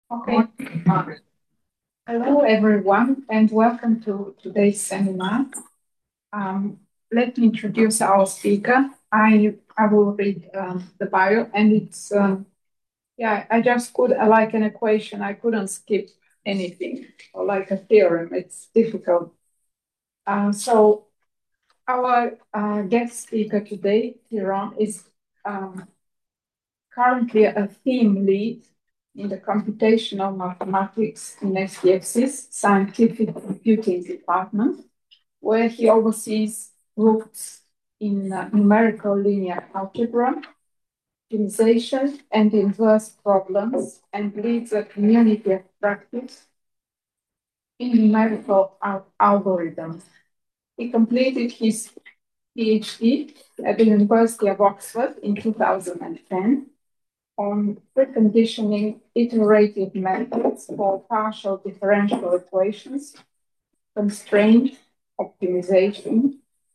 Okay. Hello, everyone, and welcome to today's seminar. Um, Let me introduce our speaker. I will read the bio, and it's I just could like an equation. I couldn't skip anything, or like a theorem. It's difficult. So our guest speaker today, Tiron, is um, currently a theme lead in the computational mathematics in SDFC's scientific computing department, where he oversees groups in numerical linear algebra, optimization, and inverse problems, and leads a community of practice in numerical algorithms. He completed his PhD at the University of Oxford in 2010 on preconditioning iterative methods for partial differential equations, constraint optimization,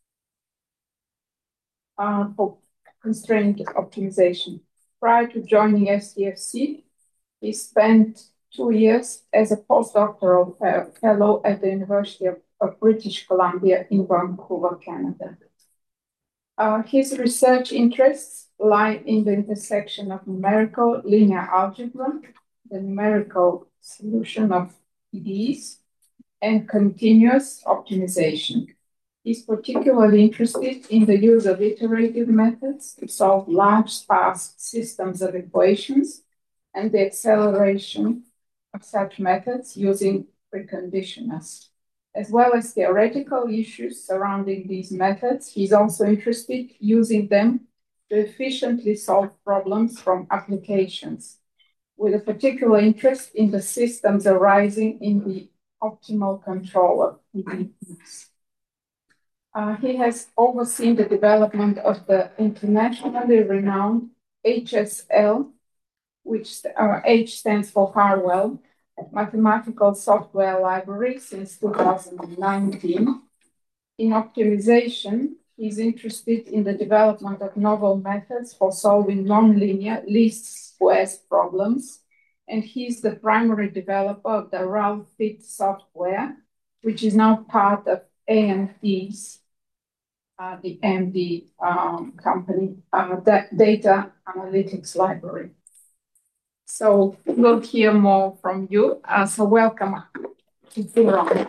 for constraint optimization. Prior to joining SDFC, he spent 2 years as a postdoctoral fellow at the University of British Columbia in Vancouver, Canada. His research interests lie in the intersection of numerical linear algebra, the numerical solution of PDEs, and continuous optimization. He's particularly interested in the use of iterative methods to solve large sparse systems of equations and the acceleration of such methods using preconditioners. As well as theoretical issues surrounding these methods, he's also interested using them to efficiently solve problems from applications, with a particular interest in the systems arising in the optimal control of PDEs. He has overseen the development of the internationally renowned HSL, which H stands for Harwell, mathematical software library since 2019. In optimization, he's interested in the development of novel methods for solving nonlinear least squares problems, and he's the primary developer of the RALFit software, which is now part of AMD's, the AMD company, data analytics library. So we'll hear more from you. So welcome to Tiron.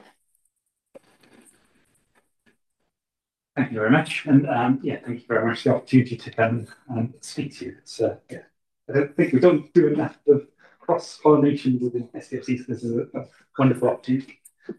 Thank you very much. And thank you very much for the opportunity to come and speak to you. I don't think we don't do enough of cross-pollination within SDFC, so this is a wonderful opportunity.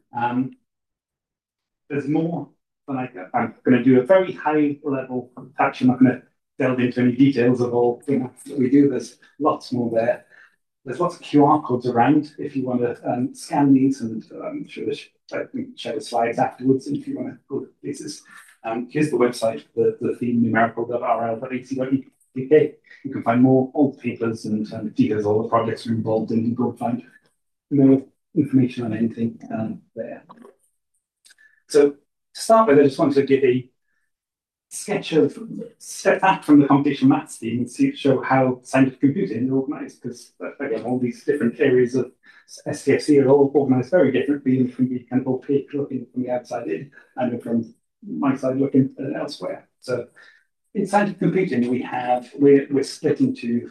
There's more than I'm going to do a very high level touch. I'm not going to delve into any details of all things that we do. There's lots more there. There's lots of QR codes around if you want to scan these, and I'm sure I can share the slides afterwards if you want to go to places. Here's the website, the theme numerical.rl.ac.uk. You can find all the papers and details, all the projects we're involved in. You can go find more information on anything there. So to start with, I just wanted to give a step back from the computational maths team and show how scientific computing is organised, because again, all these different areas of SDFC are all organised very differently, and can be kind of opaque looking from the outside in, and from my side looking elsewhere. So in scientific computing, we're split into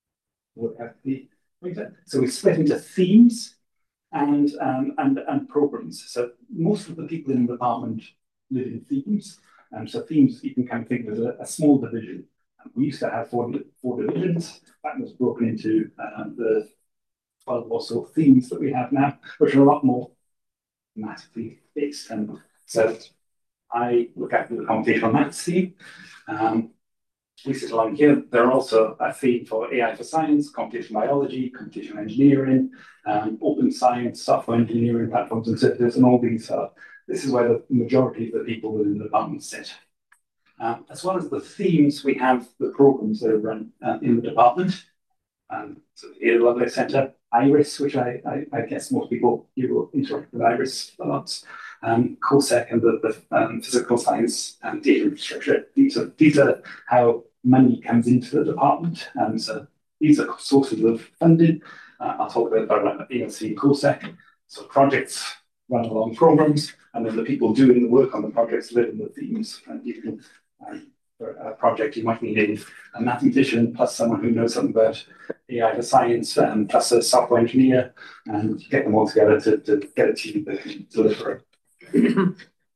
themes and programs. So most of the people in the department live in themes. So themes you can kind of think of as a small division. We used to have four divisions. That was broken into the 12 or so themes that we have now, which are a lot more mathematically based. And so I look after the computational maths theme. We sit along here. There are also a theme for AI for science, computational biology, computational engineering, open science, software engineering, platforms and services, and all these are. This is where the majority of the people within the department sit. As well as the themes, we have the programs that are run in the department. So here at Lovelace Centre, IRIS, which I guess most people you will interact with IRIS a lot. COSEC and the physical science and data infrastructure. These are how money comes into the department. So these are sources of funding. I'll talk a bit about ELC and CoSec. So projects run along programs, and then the people doing the work on the projects live in the themes. And you can, for a project, you might need a mathematician plus someone who knows something about AI to science, plus a software engineer, and get them all together to get a team that can deliver it.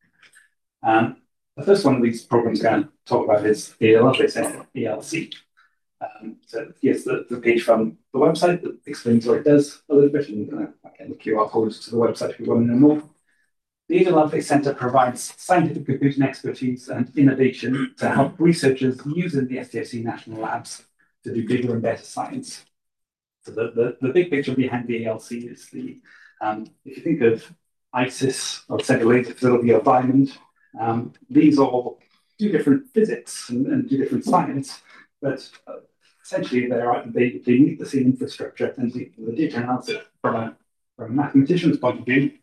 The first one of these programs I'm going to talk about is the Lovelace Centre, ELC. So here's the page from the website that explains what it does a little bit, and again, the QR code to the website if you want to know more. The Ada Lovelace Centre provides scientific computing expertise and innovation to help researchers using the STFC national labs to do bigger and better science. So the big picture behind the ELC is if you think of ISIS or Central Laser Facility or Diamond, these all do different physics and do different science, but essentially they need the same infrastructure and the data analysis from a mathematician's point of view.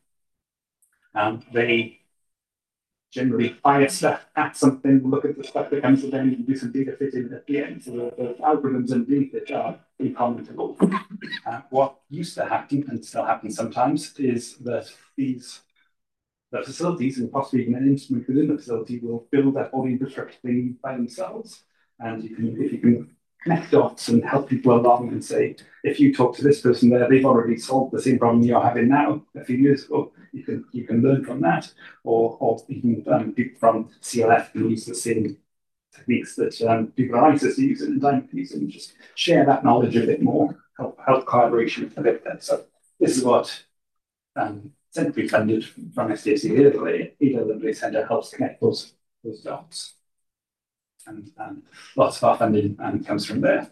They generally fire stuff at something, look at the stuff that comes to them, and do some data fitting at the end. So the algorithms underneath it are incommentable. What used to happen, and still happens sometimes, is that the facilities, and possibly even an instrument within the facility, will build up all the infrastructure they need by themselves. And if you can connect dots and help people along and say, if you talk to this person there, they've already solved the same problem you're having now a few years ago. You can learn from that, or even people from CLF can use the same techniques that people at ISIS are using and Diamond using, and just share that knowledge a bit more, help collaboration a bit better. So this is what centrally funded from STFC, Ada Lovelace Centre helps connect those dots. And lots of our funding comes from there.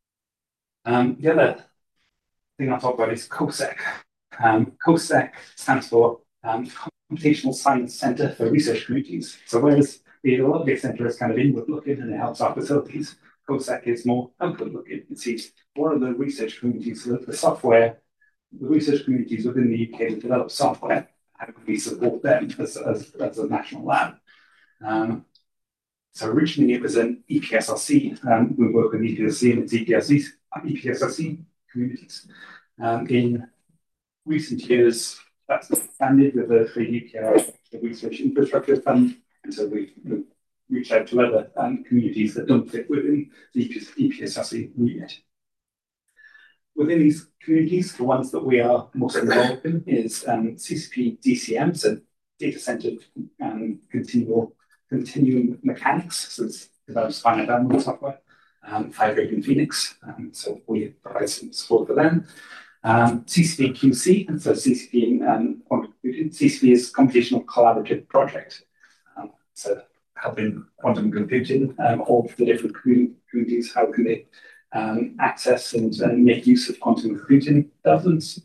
The other thing I'll talk about is CoSec. CoSec stands for Computational Science Centre for Research Communities. So whereas the Ada Lovelace Centre is kind of inward-looking and it helps our facilities, CoSec is more outward-looking. It sees what are the research communities, the software, the research communities within the UK that develop software, how can we support them as a national lab? So originally it was an EPSRC. We work with EPSRC and its EPSRC communities. In recent years, that's expanded with the UKR, the Research Infrastructure Fund, and so we've reached out to other communities that don't fit within the EPSRC remit. Within these communities, the ones that we are most involved in is CCP DCM, so data centered continuum mechanics, so it's develops finite element software, Firebird and Phoenix, so we provide some support for them. CCP QC, and so CCP quantum computing. CCP is computational collaborative project, so helping quantum computing, all the different communities, how can they access and make use of quantum computing developments.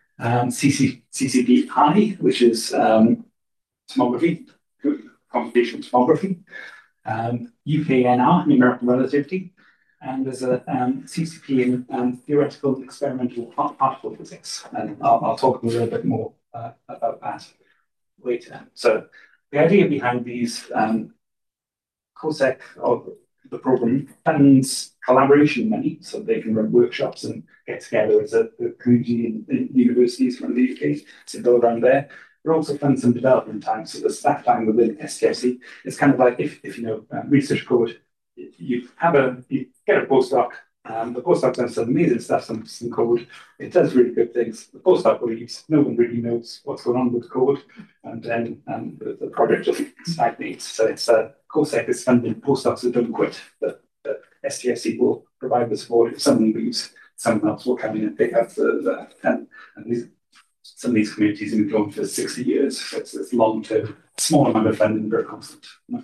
CCP-I, which is tomography, computational tomography. UKNR, numerical relativity. And there's a CCP in theoretical experimental particle physics. And I'll talk a little bit more about that later. So the idea behind these CoSec, or the program, funds collaboration money so they can run workshops and get together as a community in universities from the UK to go around there. It also funds some development time, so the staff time within STFC. It's kind of like if you know research code, you get a postdoc. The postdoc does some amazing stuff, some code. It does really good things. The postdoc leaves, no one really knows what's going on with the code, and then the project just stagnates. So it's CoSec is funding postdocs that don't quit. The STFC will provide the support. If someone leaves, someone else will come in and pick up and some of these communities have been going for 60 years. So it's long-term, small amount of funding, very constant.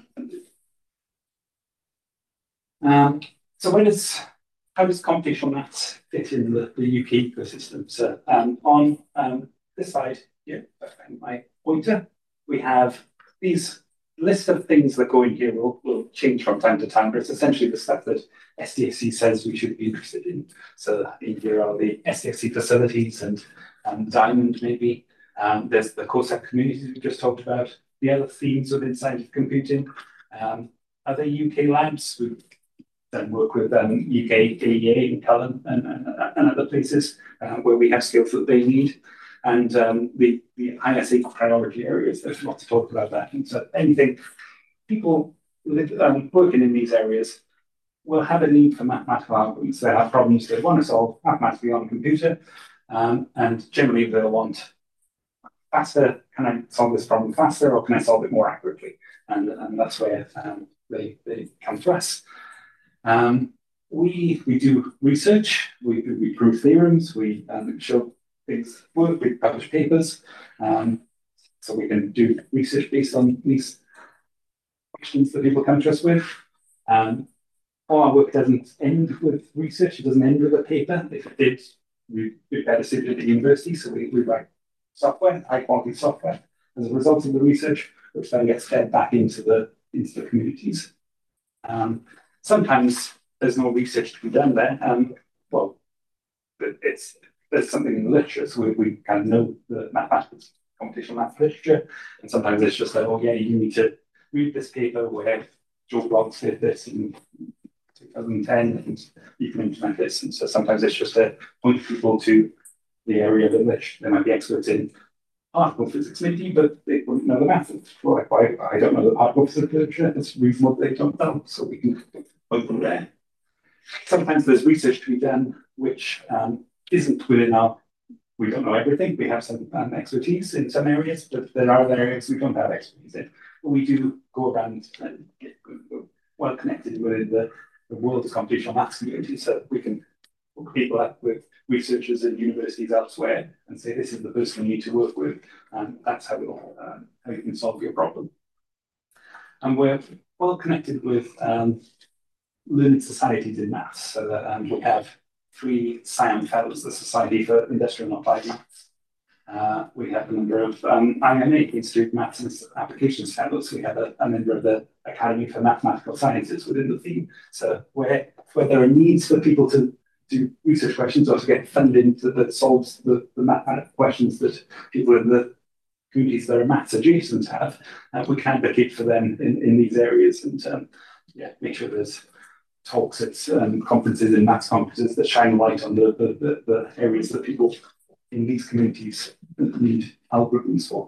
So how does computational maths fit in the UK ecosystem? So on this side here, my pointer, we have these list of things that go in here will change from time to time, but it's essentially the stuff that STFC says we should be interested in. So in here are the STFC facilities and Diamond maybe. There's the CoSec communities we just talked about. The other themes within scientific computing. Other UK labs, then work with UK, AEA and Cullen and other places where we have skills that they need. And the ISA priority areas, there's lots to talk about that. And so anything, people working in these areas will have a need for mathematical algorithms. They have problems they want to solve mathematically on a computer. And generally they'll want faster, can I solve this problem faster or can I solve it more accurately? And that's where they come to us. We do research, we prove theorems, we show things work, we publish papers, so we can do research based on these questions that people come to us with. Our work doesn't end with research, it doesn't end with a paper. If it did, we'd be better suited at the university, so we write software, high quality software, as a result of the research, which then gets fed back into the communities. Sometimes there's no research to be done there. Well, there's something in the literature, so we kind of know the mathematics, computational math literature, and sometimes it's just like, oh yeah, you need to read this paper where Joe Bloggs did this in 2010, and you can implement this. And so sometimes it's just to point people to the area that which they might be experts in particle physics maybe, but they wouldn't know the math. Well, like, I don't know the particle physics literature, it's reasonable they don't know, so we can point them there. Sometimes there's research to be done which isn't within our, we don't know everything, we have some expertise in some areas, but there are other areas we don't have expertise in. But we do go around and get well connected within the world's computational maths community, so we can hook people up with researchers at universities elsewhere and say, this is the person you need to work with, and that's how you can solve your problem. And we're well connected with learned societies in maths, so that we have 3 SIAM fellows, the Society for Industrial and Applied Maths. We have a number of IMA, Institute of Maths and Applications fellows. We have a member of the Academy for Mathematical Sciences within the theme. So where there are needs for people to do research questions or to get funding that solves the mathematical questions that people in the communities that are maths adjacent have, we can advocate for them in these areas and make sure there's talks at conferences and maths conferences that shine light on the areas that people in these communities need algorithms for.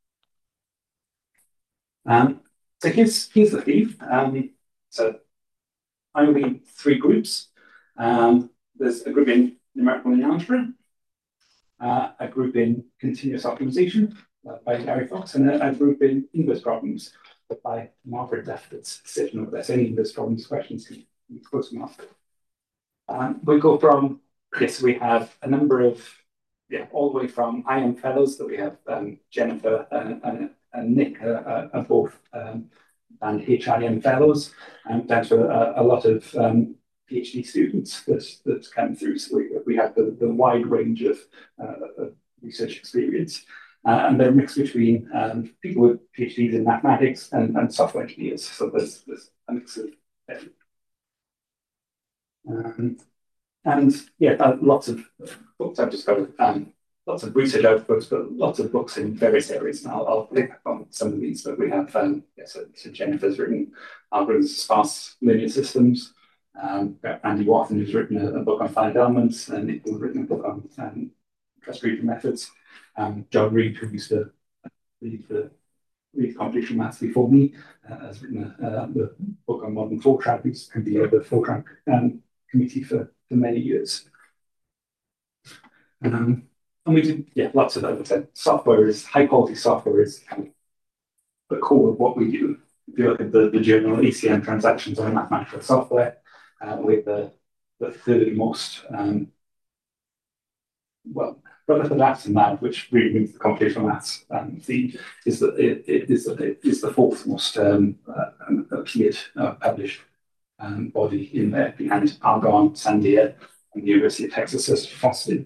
So here's the theme. So I lead 3 groups. There's a group in numerical linear algebra, a group in continuous optimization by Gary Fox, and a group in inverse problems by Margaret Duff that's sitting over there. So any inverse problems questions can be close enough. We go from, yes, we have a number of, all the way from IM fellows that we have Jennifer and Nick are both and HIM fellows, down to a lot of PhD students that come through. So we have the wide range of research experience. And they're mixed between people with PhDs in mathematics and software engineers. So there's a mix of lots of books I've discovered, lots of research outputs, but lots of books in various areas. And I'll pick up on some of these, but we have, so Jennifer's written algorithms for sparse linear systems. Andy Watson has written a book on finite elements, and Nick has written a book on trust-region methods. John Reed, who used to lead computational maths before me, has written the book on modern Fortran, who's can be the Fortran committee for many years. And we do, lots of other software is high quality software is kind of the core of what we do. If you look at the journal ECM transactions on mathematical software, with the 3rd most relative apps in that, which really means the computational maths theme, is that it is the 4th most appeared published body in there, behind Argonne, Sandia, and the University of Texas at Austin.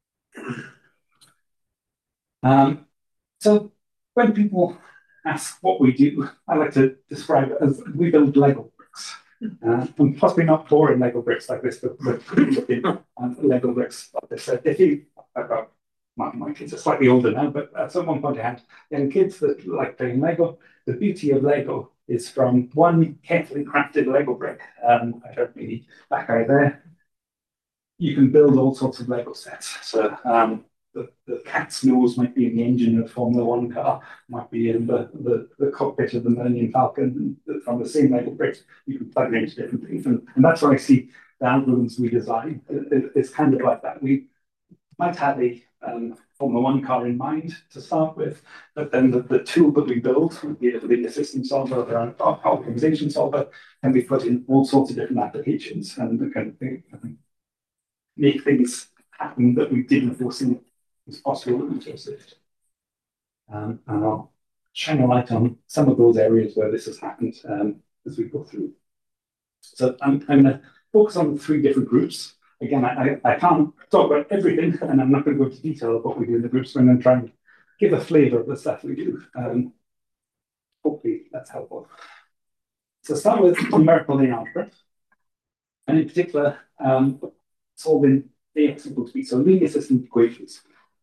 So when people ask what we do, I like to describe it as we build Lego bricks. And possibly not boring Lego bricks like this, but looking Lego bricks like this. I've got my kids are slightly older now, but at one point I had young kids that like playing Lego. The beauty of Lego is from one carefully crafted Lego brick. I don't really back out there. You can build all sorts of Lego sets. So the cat's nose might be in the engine of a Formula One car, might be in the cockpit of the Millennium Falcon from the same Lego bricks. You can plug it into different things. And that's where I see the algorithms we design. It's kind of like that. We might have a Formula One car in mind to start with, but then the tool that we build, be it a system solver or an optimization solver, can be put in all sorts of different applications and can make things happen that we didn't foresee was possible in the first. And I'll shine a light on some of those areas where this has happened as we go through. So I'm going to focus on the three different groups. Again, I can't talk about everything, and I'm not going to go into detail of what we do in the groups. I'm going to try and give a flavour of the stuff we do. Hopefully that's helpful. So start with numerical linear algebra, and in particular, solving AX equals B, so linear system equations.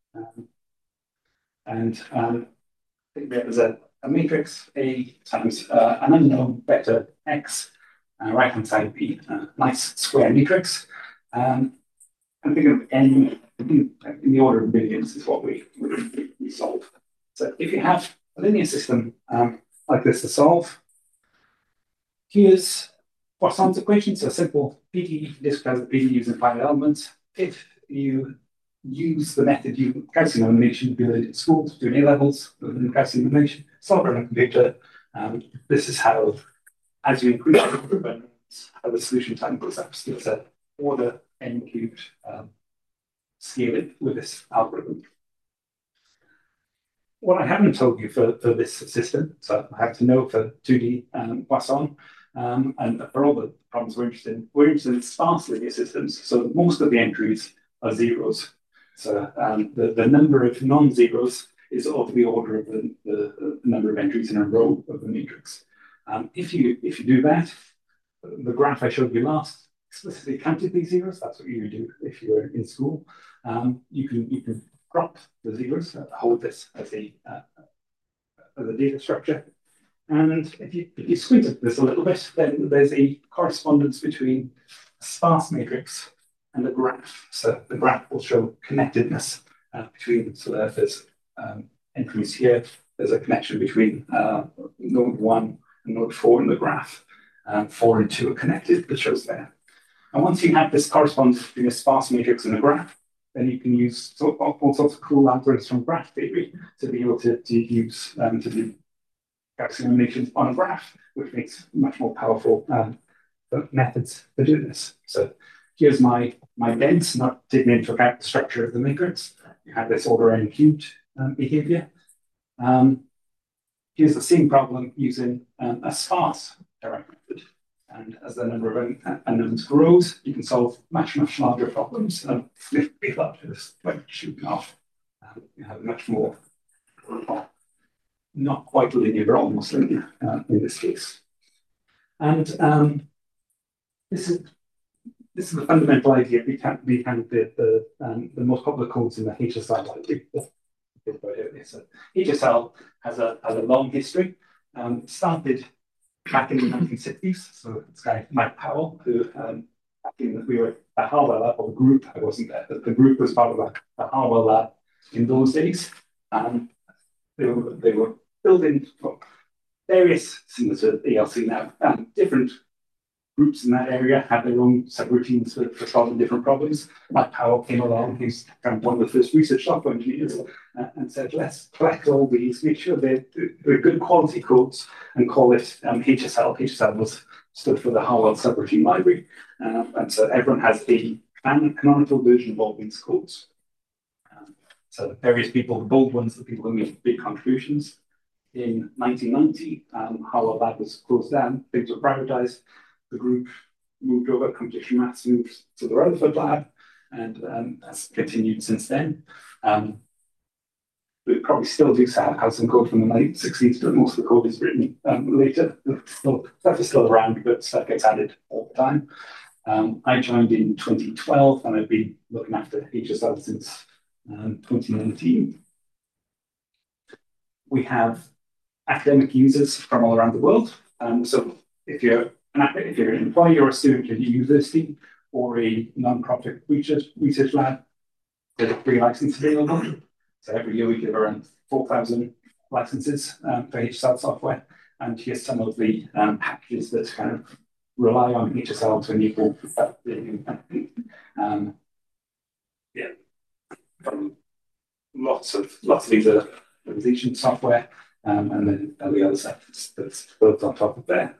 Think of it as a matrix A times an unknown vector X, right-hand side B, nice square matrix. And think of n in the order of billions is what we solve. So if you have a linear system like this to solve, here's Poisson's equation, so a simple PDE, describes the PDE using finite elements. If you use the method you Gaussian elimination you do in school to do A levels with Gaussian elimination, solve it on a computer. This is how, as you increase the improvements, how the solution time goes up. So it's a order n cubed scaling with this algorithm. What I haven't told you for this system, so I have to know for 2D Poisson, and for all the problems we're interested in sparse linear systems. So most of the entries are zeros. So the number of non-zeros is of the order of the number of entries in a row of the matrix. If you do that, the graph I showed you last explicitly counted these zeros. That's what you would do if you were in school. You can drop the zeros, hold this as a data structure. And if you squint at this a little bit, then there's a correspondence between a sparse matrix and a graph. So the graph will show connectedness between, so there's entries here. There's a connection between node 1 and node 4 in the graph. 4 and 2 are connected, that shows there. And once you have this correspondence between a sparse matrix and a graph, then you can use all sorts of cool algorithms from graph theory to be able to use to do Gaussian eliminations on a graph, which makes much more powerful methods for doing this. So here's my dense, not taking into account the structure of the matrix. You have this order n cubed behavior. Here's the same problem using a sparse direct method. And as the number of unknowns grows, you can solve much larger problems. If we thought this like shooting off, you have much more, not quite linear, but almost linear in this case. And this is the fundamental idea behind the most popular codes in the HSL library. So HSL has a long history. Started back in the 1960s. So this guy, Mike Powell, who we were at Harvard Lab, or the group, I wasn't there, but the group was part of the Harvard Lab in those days. They were building various, similar to ELC now, different groups in that area had their own subroutines for solving different problems. Mike Powell came along, he's kind of one of the first research software engineers, and said, let's collect all these, make sure they're good quality codes, and call it HSL. HSL stood for the Harvard Subroutine Library. And so everyone has a canonical version of all these codes. So various people, the bold ones, the people who made big contributions. In 1990, Harvard Lab was closed down, things were privatized. The group moved over, computational maths moved to the Rutherford Lab, and that's continued since then. We probably still do have some code from the 1960s, but most of the code is written later. Stuff is still around, but stuff gets added all the time. I joined in 2012, and I've been looking after HSL since 2019. We have academic users from all around the world. So if you're an employee or a student at a university or a non-profit research lab, there's a free license available. So every year we give around 4,000 licenses for HSL software. And here's some of the packages that kind of rely on HSL to enable yeah, lots of these are organization software, and then the other stuff that's built on top of there.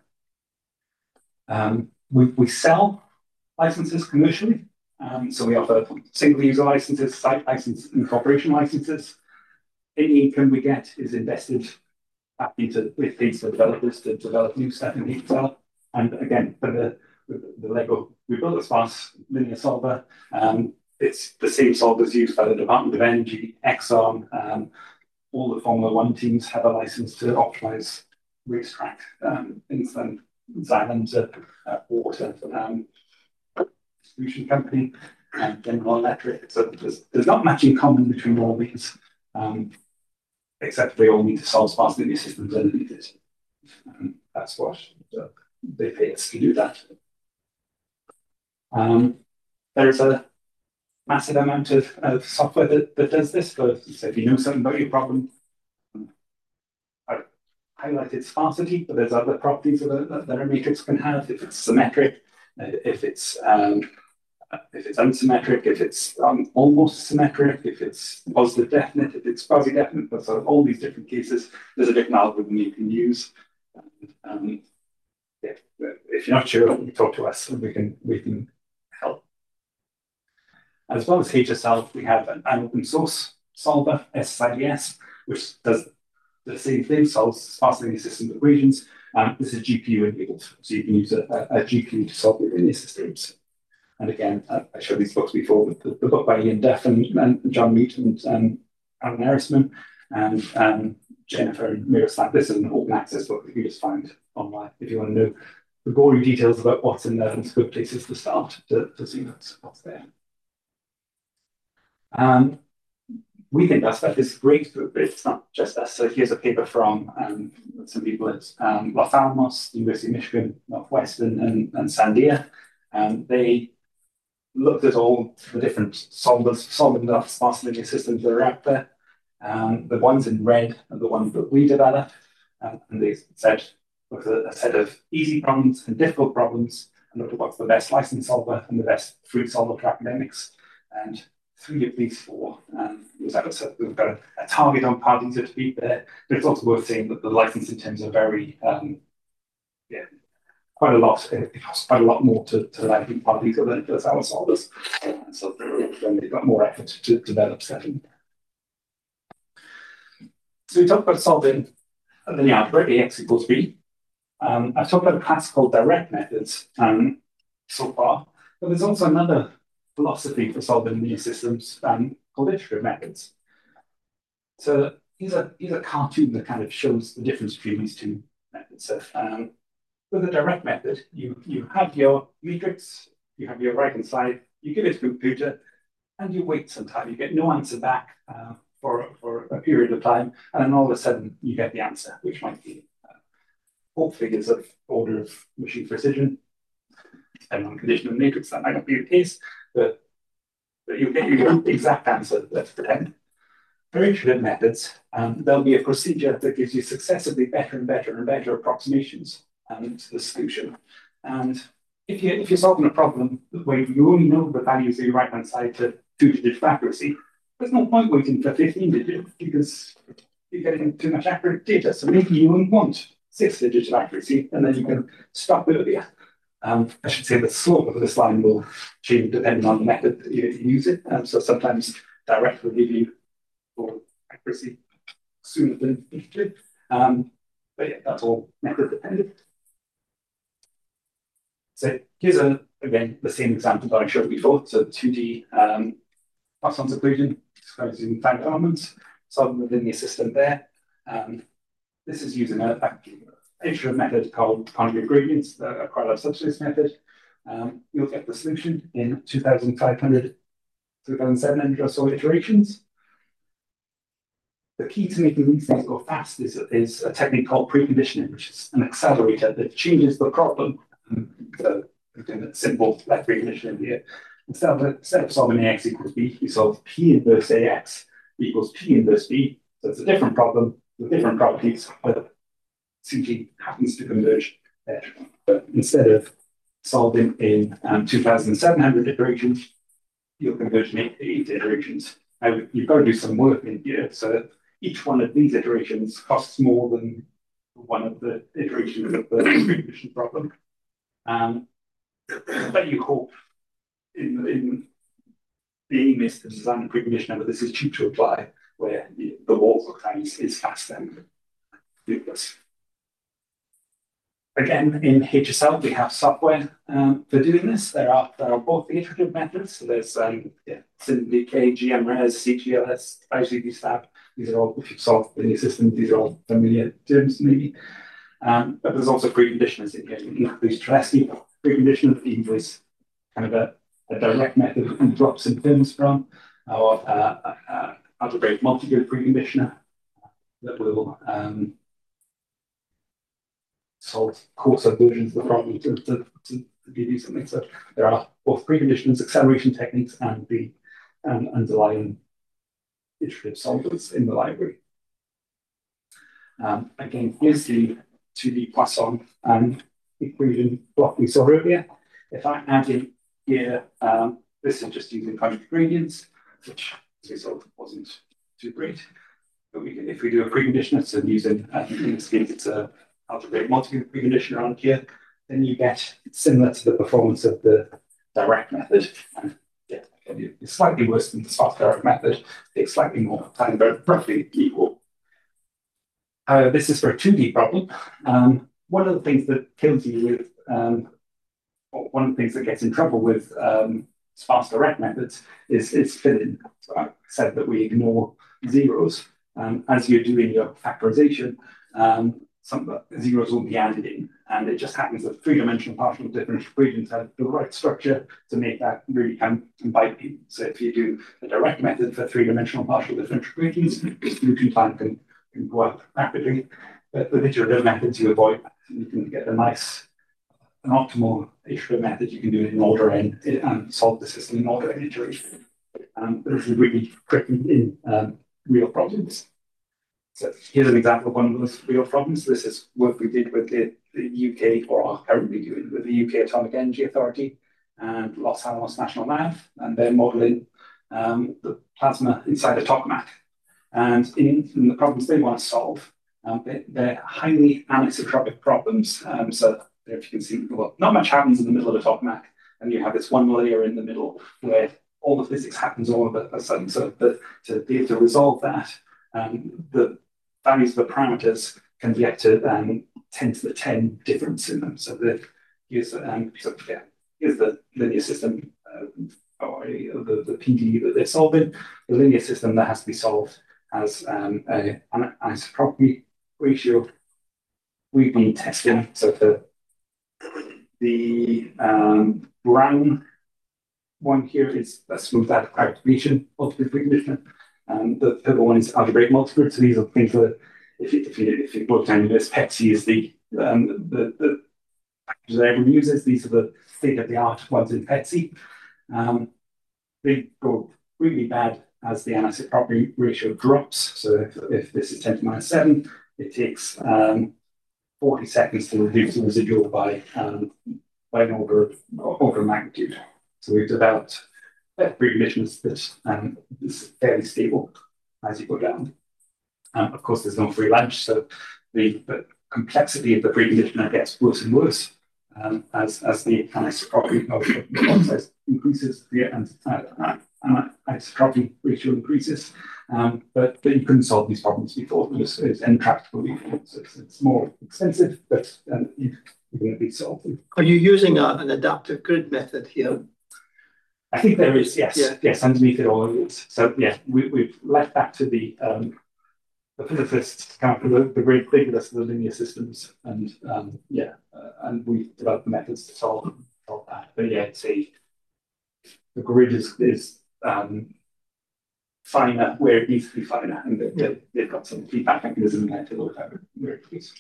We sell licenses commercially. So we offer single user licenses, site licenses, and corporation licenses. Any income we get is invested back into with these developers to develop new stuff in HSL. And again, for the Lego we built as fast linear solver, it's the same solvers used by the Department of Energy, Exxon, all the Formula One teams have a license to optimize racetrack in Xylem water distribution company and General Electric. So there's not much in common between all these, except they all need to solve sparse linear systems underneath it. That's what they pay us to do that. There's a massive amount of software that does this. So if you know something about your problem, I've highlighted sparsity, but there's other properties that a matrix can have. If it's symmetric, if it's unsymmetric, if it's almost symmetric, if it's positive definite, if it's quasi definite. So all these different cases, there's a different algorithm you can use. If you're not sure, you talk to us and we can help. As well as HSL, we have an open source solver, SSIDS, which does the same thing, solves sparse linear system equations. This is GPU enabled, so you can use a GPU to solve your linear systems. And again, I showed these books before, the book by Ian Duff and John Mead and Alan Erisman and Jennifer and Miroslav. This is an open access book that you just find online if you want to know the gory details about what's in there and good places to start to see what's there. We think that stuff is great, but it's not just us. So here's a paper from some people at Los Alamos, University of Michigan, Northwestern, and Sandia. They looked at all the different solvers, solving the sparse linear systems that are out there. The ones in red are the ones that we develop. And they said, look at a set of easy problems and difficult problems, and look at what's the best license solver and the best fruit solver for academics. And 3 of these 4 so we've got a target on parties to beat there, but it's also worth saying that the licensing terms are very quite a lot. It costs quite a lot more to like parties than it does our solvers. So then they've got more effort to develop stuff. So we talked about solving a linear algebra, AX equals B. I've talked about classical direct methods so far, but there's also another philosophy for solving linear systems called iterative methods. So here's a cartoon that kind of shows the difference between these two methods. So with a direct method, you have your matrix, you have your right-hand side, you give it to a computer, and you wait some time. You get no answer back for a period of time, and then all of a sudden you get the answer, which might be 4 figures of order of machine precision. Depending on conditional matrix, that might not be the case, but you get your exact answer, let's pretend. For iterative methods, there'll be a procedure that gives you successively better and better and better approximations to the solution. And if you're solving a problem where you only know the values of your right-hand side to 2-digit accuracy, there's no point waiting for 15-digit because you're getting too much accurate data. So maybe you only want 6-digit accuracy, and then you can stop earlier. I should say the slope of this line will change depending on the method that you use it. So sometimes direct will give you more accuracy sooner than digit. But yeah, that's all method dependent. So here's again the same example that I showed before. So 2D Poisson's equation describes using time elements, solving the linear system there. This is using a iterative method called conjugate gradients, a Krylov subspace method. You'll get the solution in 2,500 2,700 or so iterations. The key to making these things go fast is a technique called preconditioning, which is an accelerator that changes the problem. So we're doing a simple like preconditioning here. Instead of solving AX equals B, we solve P inverse AX equals P inverse B. So it's a different problem with different properties, but CG happens to converge there. But instead of solving in 2,700 iterations, you'll converge in 8 iterations. Now, you've got to do some work in here. So each one of these iterations costs more than one of the iterations of the precondition problem. But you hope in the aim is to design a preconditioner, but this is cheap to apply, where the walk time is faster. Again, in HSL, we have software for doing this. There are both the iterative methods. So there's SynDK, GMRes, CGLS, IGBStab. These are all, if you solve linear systems, these are all familiar terms, maybe. But there's also preconditioners in here. You can use Cholesky preconditioner. These is kind of a direct method and drops in terms from, or algebraic multigrid preconditioner that will solve coarser versions of the problem to give you something. So there are both preconditioners, acceleration techniques, and the underlying iterative solvers in the library. Again, here's the 2D Poisson equation block we saw earlier. If I add in here, this is just using conjugate gradients, which as we saw wasn't too great. But if we do a preconditioner, so using, in this case, it's a algebraic multigrid preconditioner on here, then you get similar to the performance of the direct method. And yeah, it's slightly worse than the soft direct method. It's slightly more time, but roughly equal. This is for a 2D problem. One of the things that kills you with, one of the things that gets in trouble with sparse direct methods is filling. So I said that we ignore zeros. As you're doing your factorization, some zeros will be added in, and it just happens that three-dimensional partial differential equations have the right structure to make that really bite people. So if you do a direct method for three-dimensional partial differential equations, solution time can go up rapidly. But with iterative methods, you avoid that. You can get an optimal iterative method. You can do it in order n and solve the system in order n iteration. But it's really tricky in real problems. So here's an example of one of those real problems. This is work we did with the UK, or are currently doing with the UK Atomic Energy Authority and Los Alamos National Lab, and they're modeling the plasma inside a tokamak. And in the problems they want to solve, they're highly anisotropic problems. So if you can see, well, not much happens in the middle of a tokamak, and you have this one layer in the middle where all the physics happens all of a sudden. So to be able to resolve that, the values of the parameters can be up to 10 to the 10 difference in them. So here's the linear system, or the PD that they're solving. The linear system that has to be solved has an isotropy ratio. We've been testing, so for the brown one here is a smooth activation multigrid preconditioner. The purple one is algebraic multigrid. So these are things that, if you look down this, PETSI is the package that everyone uses. These are the state-of-the-art ones in PETSI. They go really bad as the anisotropy ratio drops. So if this is 10 to minus 7, it takes 40 seconds to reduce the residual by an order of magnitude. So we've developed preconditions that is fairly stable as you go down. Of course, there's no free lunch, so the complexity of the preconditioner gets worse and worse as the anisotropy of increases, the anisotropy ratio increases. But you couldn't solve these problems before. It's intractable before. So it's more expensive, but you can be solved. Are you using an adaptive grid method here? I think there is, yes. Yeah. Yes, underneath it all is. So yeah, we've left that to the physicists, kind of the great thickness of the linear systems, and and we've developed the methods to solve that. But yeah, the grid is finer where it needs to be finer, and they've got some feedback mechanism there to look at where it is.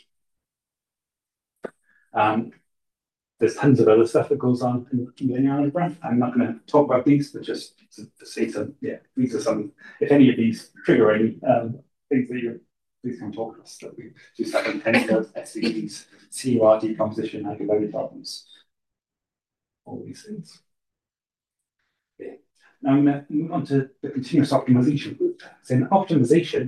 There's tons of other stuff that goes on in linear algebra. I'm not going to talk about these, but just to say some, these are some, if any of these trigger any things that you please come talk to us, that we do stuff in tensors, SVDs, CUR decomposition, eigenvalue problems, all these things. Okay. Now I'm going to move on to the continuous optimization group. So in optimization,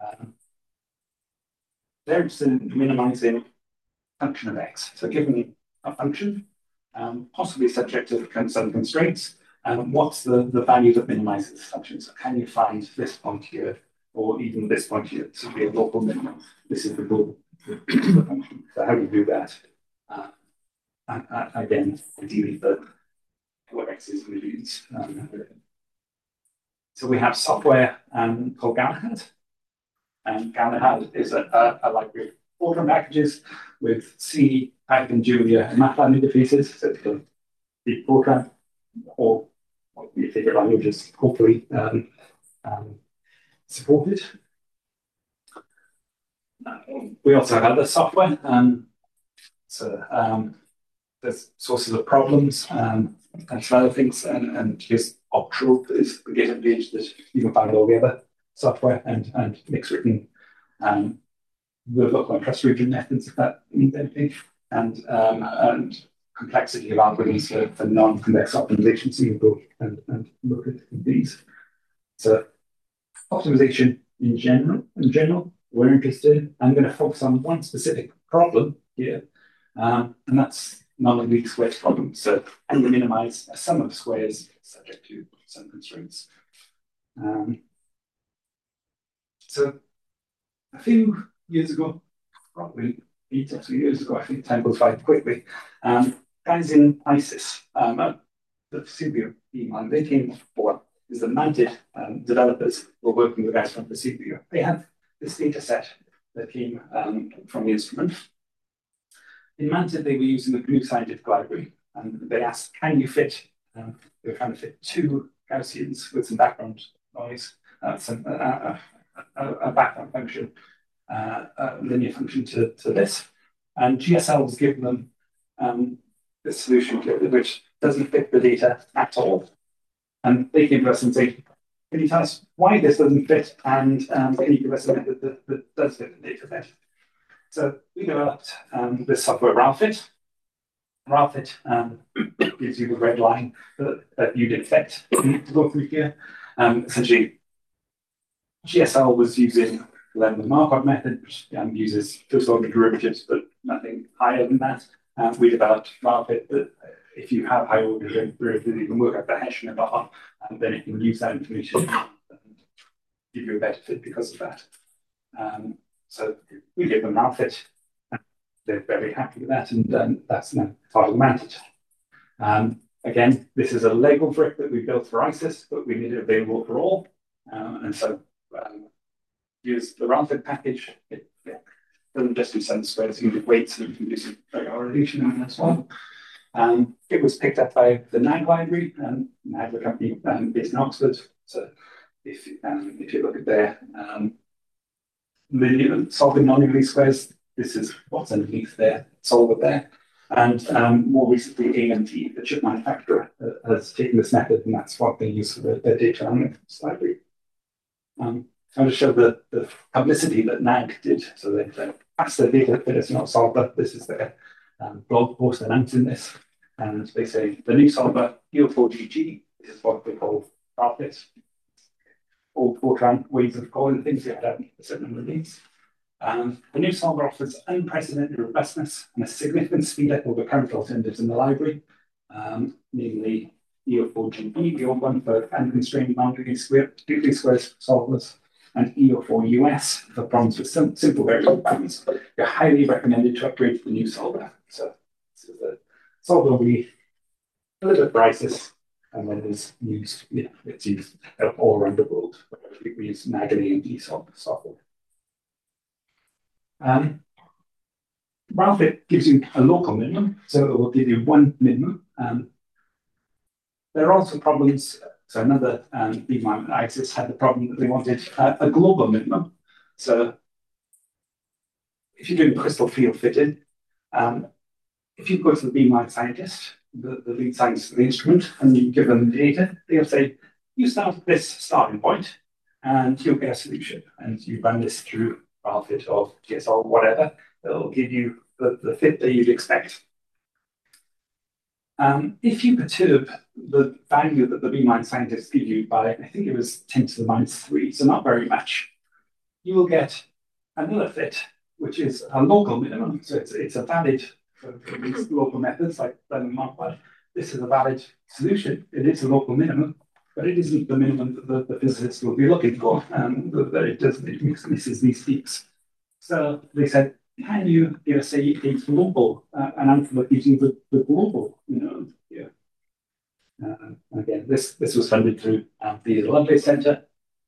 they're interested in minimizing function of x. So given a function, possibly subject to some constraints, what's the value that minimizes this function? So can you find this point here, or even this point here? This would be a local minimum. This is the goal of the function. So how do you do that? Again, ideally for x's millions. So we have software called Galahad. And Galahad is a library of Fortran packages with C, Python, Julia, and MATLAB interfaces. So it can be Fortran or your favorite languages, hopefully supported. We also have other software. There's sources of problems and some other things. And here's Optro is the GitHub page that you can find all the other software and mixed written the local and trust region methods, if that means anything, and complexity of algorithms for non-convex optimization. So you go and look at these. So optimization in general, we're interested in. I'm going to focus on one specific problem here, and that's non-least squares problem. So can you minimize a sum of squares subject to some constraints? So a few years ago, probably 8 or 2 years ago, I think time goes by quickly, guys in ISIS, the Vesuvius team, they came for is the Manted developers were working with guys from Vesuvius. They have this data set that came from the instrument. In Manted, they were using the GNU Scientific Library, and they asked, can you fit, they were trying to fit 2 Gaussians with some background noise, a background function, a linear function to this. And GSL was giving them this solution which doesn't fit the data at all. And they came to us and say, can you tell us why this doesn't fit? And can you give us a method that does fit the data set? So we developed this software, RALFit. RALFit gives you the red line that you'd expect to go through here. Essentially, GSL was using the Markov method, which uses first-order derivatives, but nothing higher than that. We developed RALFit that if you have high-order derivatives, you can work out the hash in a bar, and then it can use that information and give you a better fit because of that. So we give them RALFit. They're very happy with that, and that's now part of the Manted. Again, this is a Lego brick that we built for ISIS, but we made it available for all. And so use the RALFit package. It doesn't just do some squares, you can do weights, and you can do some regularization as well. It was picked up by the NAG library, NAG, the company based in Oxford. So if you look at their solving non-unique squares, this is what's underneath their solver there. And more recently, AMD, the chip manufacturer, has taken this method, and that's what they use for their data analytics library. I'll just show the publicity that NAG did. So they passed their data fit as not solver. This is their blog post announcing this. And they say the new solver, EO4GG, this is what they call RALFit. Old Fortran ways of calling things, you have a certain number of these. The new solver offers unprecedented robustness and a significant speed up over current alternatives in the library, namely EO4GB, the old one for unconstrained boundary squares solvers, and EO4US for problems with simple variable bounds. You're highly recommended to upgrade to the new solver. So this is a solver we a little bit for ISIS, and then it's used, it's used all around the world. We use NAG and AMD software. RALFit gives you a local minimum, so it will give you one minimum. There are also problems So another beam ISIS had the problem that they wanted a global minimum. So if you're doing crystal field fitting, if you go to the beamline scientist, the lead scientist of the instrument, and you give them the data, they'll say, you start at this starting point, and you'll get a solution. And you run this through RALFIT or GSL, whatever, it'll give you the fit that you'd expect. If you perturb the value that the beamline scientists give you by, I think it was 10 to the minus 3, so not very much, you will get another fit, which is a local minimum. So it's a valid, for these local methods like Blenheim Marquardt, this is a valid solution. It is a local minimum, but it isn't the minimum that the physicists will be looking for. That it doesn't, it misses these peaks. So they said, can you give us a global, an answer that gives you the global, yeah. Again, this was funded through the Lovelace Centre.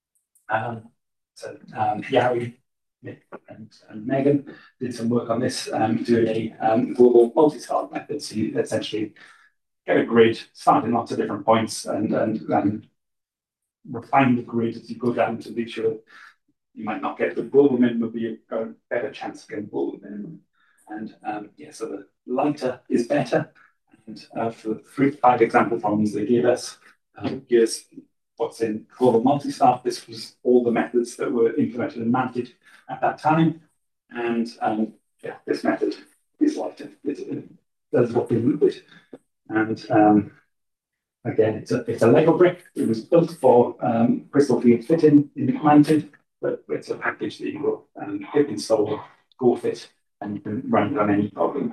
Yari, Nick, and Megan did some work on this, doing a global multi-star method. So you essentially get a grid, start in lots of different points, and refine the grid as you go down to make sure you might not get the global minimum, but you've got a better chance of getting global minimum. And so the lighter is better. And for the 3 to 5 example problems they gave us, here's what's in global multi-star. This was all the methods that were implemented and mounted at that time. And this method is lighter. It does what they needed. And again, it's a Lego brick. It was built for crystal field fitting, mounted, but it's a package that you will hit, install, go fit, and you can run it on any problem.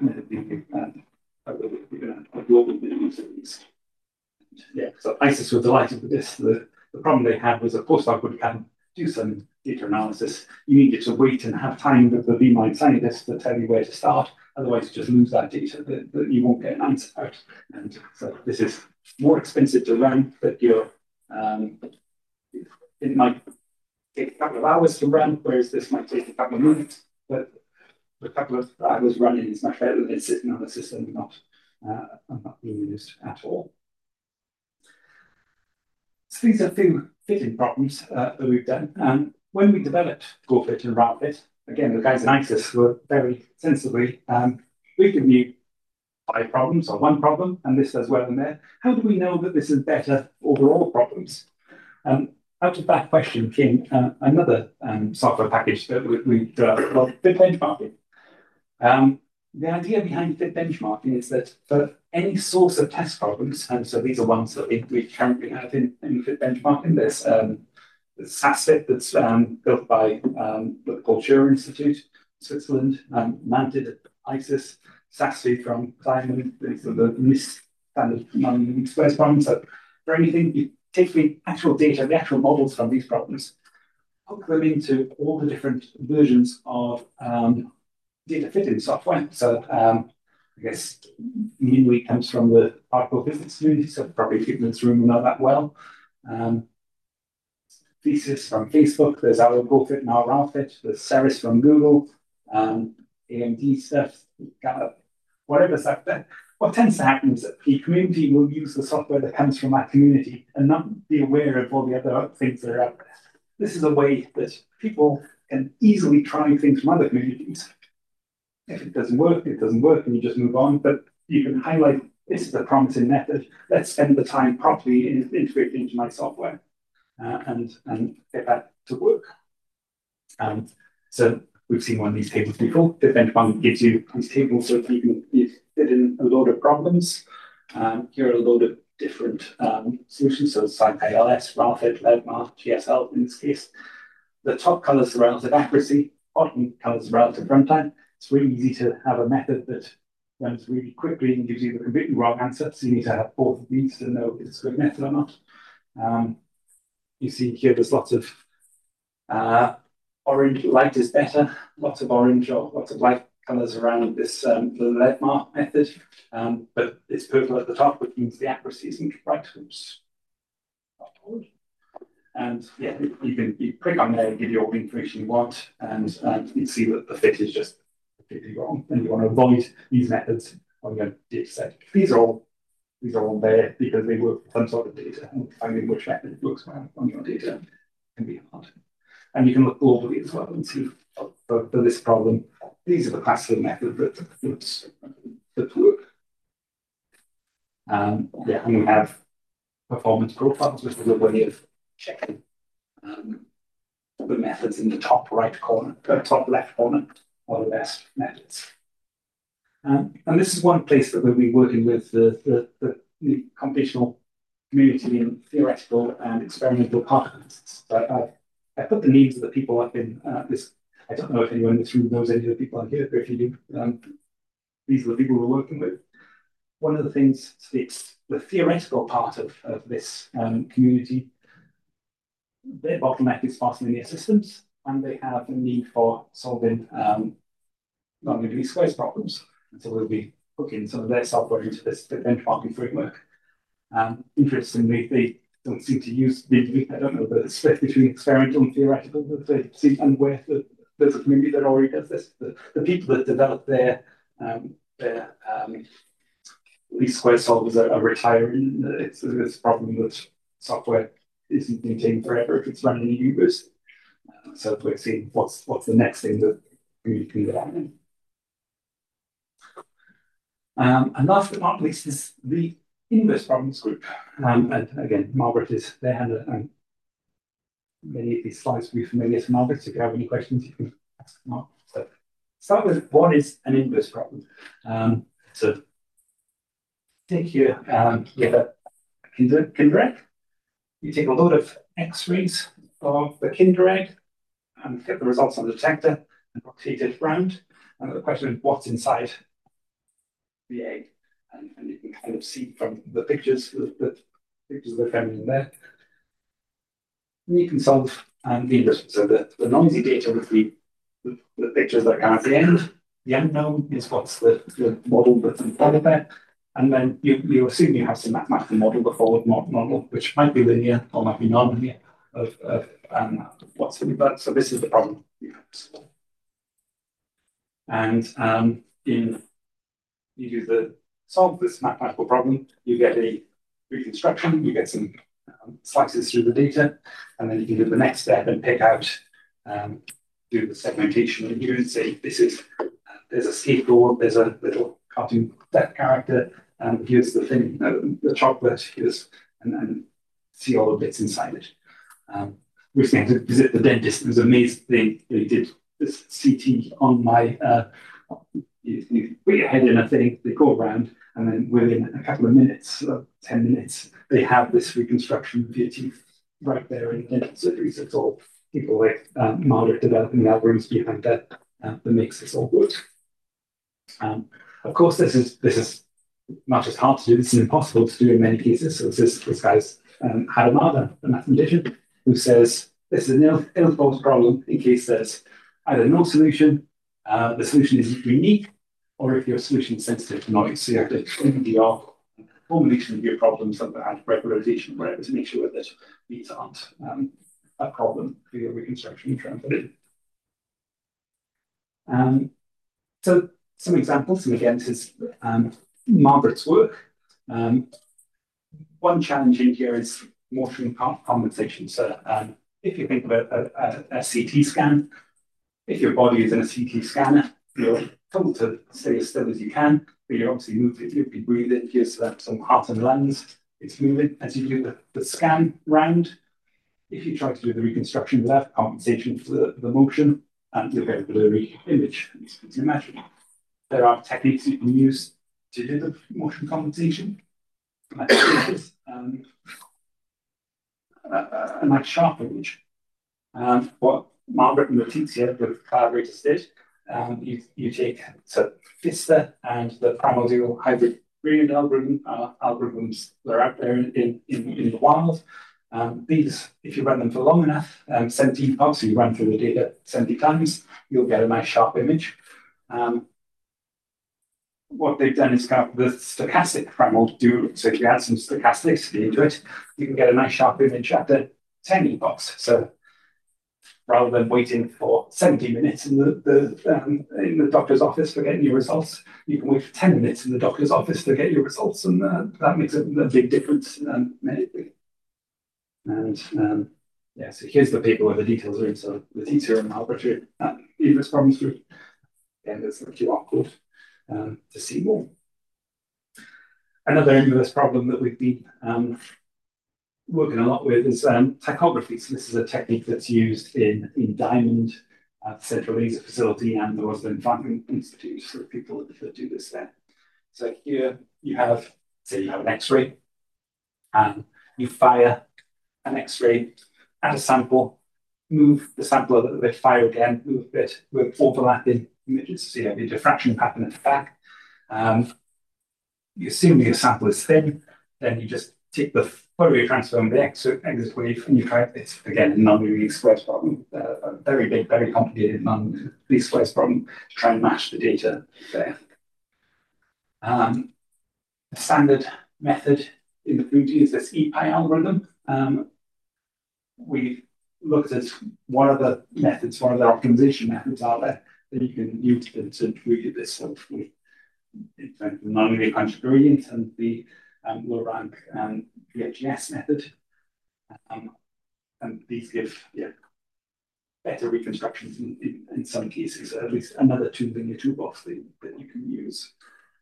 A global minimum series. Yeah, so ISIS were delighted with this. The problem they had was a postdoc would come do some data analysis. You needed to wait and have time with the beamline scientist to tell you where to start. Otherwise, you just lose that data that you won't get an answer out. And so this is more expensive to run, but it might take a couple of hours to run, whereas this might take a couple of minutes. But a couple of hours running is much better than sitting on the system and not being used at all. So these are few fitting problems that we've done. When we developed GoFit and RALFIT, again, the guys in ISIS were very sensibly, we've given you 5 problems or 1 problem, and this does well in there. How do we know that this is better over all problems? Out of that question came another software package that we developed called Fit Benchmarking. The idea behind Fit Benchmarking is that for any source of test problems, and so these are ones that we currently have in Fit Benchmarking, there's SASFIT that's built by the Culture Institute, Switzerland, mounted at ISIS, SASFIT from Simon, these are the NIST standard non-living squares problems. So for anything, you take the actual data, the actual models from these problems, hook them into all the different versions of data fitting software. So I guess Minwi comes from the particle physics community, so probably people in this room know that well. Thesis from Facebook, there's our GoFit and our RALFIT, there's Ceres from Google, AMD stuff, whatever's out there. What tends to happen is that the community will use the software that comes from that community and not be aware of all the other things that are out there. This is a way that people can easily try things from other communities. If it doesn't work, it doesn't work, and you just move on. But you can highlight, this is a promising method. Let's spend the time properly integrating into my software and get that to work. So we've seen one of these tables before. Fit Benchmarking gives you these tables so that you can fit in a load of problems. Here are a load of different solutions. So SciPy-LS, RALFIT, LEDMAR, GSL in this case. The top color is the relative accuracy, bottom color is the relative runtime. It's really easy to have a method that runs really quickly and gives you the completely wrong answer. So you need to have both of these to know if it's a good method or not. You see here there's lots of orange, light is better, lots of orange or lots of light colors around this the LEDMAR method, but it's purple at the top, which means the accuracy isn't right. Oops. And yeah, you click on there and give you all the information you want, and you see that the fit is just completely wrong, and you want to avoid these methods on your data set. These are all These are all there because they work with some sort of data, and finding which method works well on your data can be hard. And you can look globally as well and see for this problem, these are the classical methods that work. Yeah, and we have performance profiles, which is a way of checking the methods in the top right corner, top left corner are the best methods. And this is one place that we'll be working with the computational community in theoretical and experimental particles. So I put the names of the people up in this. I don't know if anyone in this room knows any of the people I'm here, but if you do, these are the people we're working with. One of the things, it's the theoretical part of this community. Their bottleneck is sparse linear systems, and they have a need for solving non-linear least squares problems. And so we'll be hooking some of their software into this benchmarking framework. Interestingly, they don't seem to use NIMBY. I don't know the split between experimental and theoretical, but they seem, and where there's a community that already does this. The people that develop their least square solvers are retiring. It's a problem that software isn't maintained forever if it's running in users. So we're seeing what's the next thing that we can get on. And last but not least is the inverse problems group. And again, Margaret is there, and many of these slides will be familiar to Margaret. So if you have any questions, you can ask Margaret. So start with what is an inverse problem. So take here, you have a Kinder egg. You take a load of X-rays of the Kinder egg and get the results on the detector and rotate it around. And the question is, what's inside the egg? And you can kind of see from the pictures, the pictures that are coming in there. And you can solve the inverse. So the noisy data would be the pictures that come at the end. The unknown is what's the model that's involved there. And then you assume you have some mathematical model, the forward model, which might be linear or might be non-linear of what's in that. So this is the problem you have to solve. And solve this mathematical problem, you get a reconstruction, you get some slices through the data, and then you can do the next step and pick out, do the segmentation. And you would say, there's a skateboard, there's a little cartoon death character, and here's the thing, the chocolate, and see all the bits inside it. Recently, I had to visit the dentist. It was amazing. They did this CT on my. You put your head in a thing, they go around, and then within a couple of minutes, 10 minutes, they have this reconstruction of your teeth right there in dental surgery. So it's all people like Margaret developing the algorithms behind that makes this all work. Of course, this is not just hard to do, this is impossible to do in many cases. So this guy's Adam Arda, a mathematician, who says this is an ill-posed problem in case there's either no solution, the solution is unique, or if your solution is sensitive to noise. So you have to think your formulation of your problems and regularization, whatever, to make sure that these aren't a problem for your reconstruction transfer. So some examples, and again, this is Margaret's work. One challenge in here is motion compensation. So if you think about a CT scan, if your body is in a CT scanner, you're told to stay as still as you can, but you're obviously moving, you'll be breathing, here's some heart and lungs, it's moving. As you do the scan round, if you try to do the reconstruction without compensation for the motion, you'll get a blurry image, as you can imagine. There are techniques you can use to do the motion compensation. This is a nice sharp image. What Margaret and Letizia, the collaborators, did, you take FISTA and the primordial hybrid gradient algorithm, algorithms that are out there in the wild. These, if you run them for long enough, 17 pops, so you run through the data 70 times, you'll get a nice sharp image. What they've done is kind of the stochastic primordial dual. So if you add some stochasticity into it, you can get a nice sharp image after 10 epochs. So rather than waiting for 70 minutes in the doctor's office for getting your results. You can wait for 10 minutes in the doctor's office to get your results, and that makes a big difference medically. And yeah, so here's the paper where the details are in. So Letizia and Albert are at Inverse Problems Group. And there's the QR code to see more. Another inverse problem that we've been working a lot with is tachography. So this is a technique that's used in Diamond at the Central Laser Facility and the Rosalind Franklin Institute for people that do this there. So here you have, say you have an X-ray, and you fire an X-ray at a sample, move the sample a little bit, fire again, move a bit with overlapping images. So you have your diffraction pattern at the back. You assume your sample is thin, then you just take the Fourier transform, the exit wave, and you try it again, a non-least squares problem, a very big, very complicated non-least squares problem to try and match the data there. The standard method in the Fuji is this EPI algorithm. We looked at what other methods, what other optimization methods are there that you can use to do this. So in terms of non-linear conjugate gradient and the low rank VHS method. And these give better reconstructions in some cases, at least another tool in your toolbox that you can use.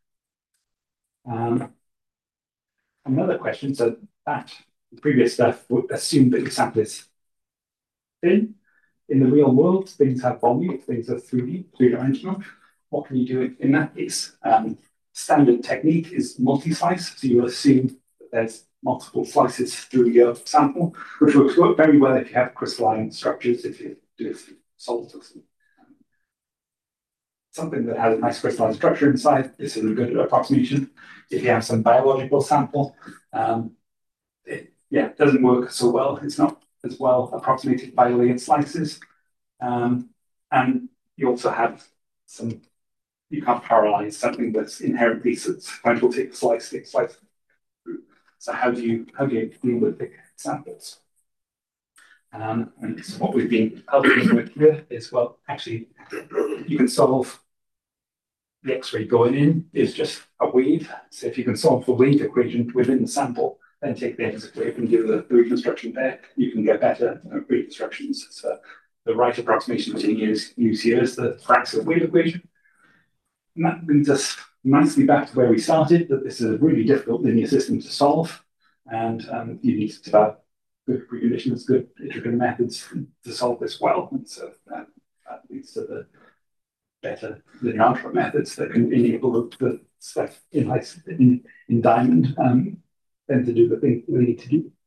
Another question, so that the previous stuff would assume that your sample is thin. In the real world, things have volume, things are 3D, three-dimensional. What can you do in that case? Standard technique is multi-slice, so you'll assume that there's multiple slices through your sample, which work very well if you have crystalline structures, if you do salt or something that has a nice crystalline structure inside. This is a good approximation. If you have some biological sample, it doesn't work so well. It's not as well approximated by layered slices. And you also have some, you can't parallelize something that's inherently sequential, take slice. So how do you deal with big samples? And so what we've been helping with here is, well, actually, you can solve the X-ray going in is just a wave. So if you can solve the wave equation within the sample, then take the exit wave and give the reconstruction there, you can get better reconstructions. So the right approximation to use here is the Fraxel wave equation. And that brings us nicely back to where we started, that this is a really difficult linear system to solve. And you need to have good preconditions, good iterative methods to solve this well. And so that leads to the better linear algebra methods that can enable the stuff in Diamond then to do the thing we need to do.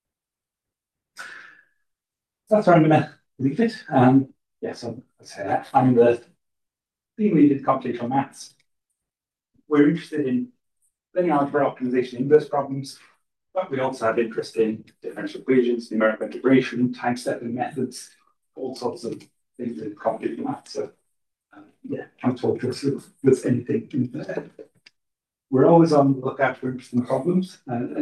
That's where I'm going to leave it. Yes, I'm the team lead in computational maths. We're interested in linear algebra optimization inverse problems, but we also have interest in differential equations, numerical integration, time-stepping methods, all sorts of things in computational maths. So come talk to us if there's anything in there. We're always on the lookout for interesting problems.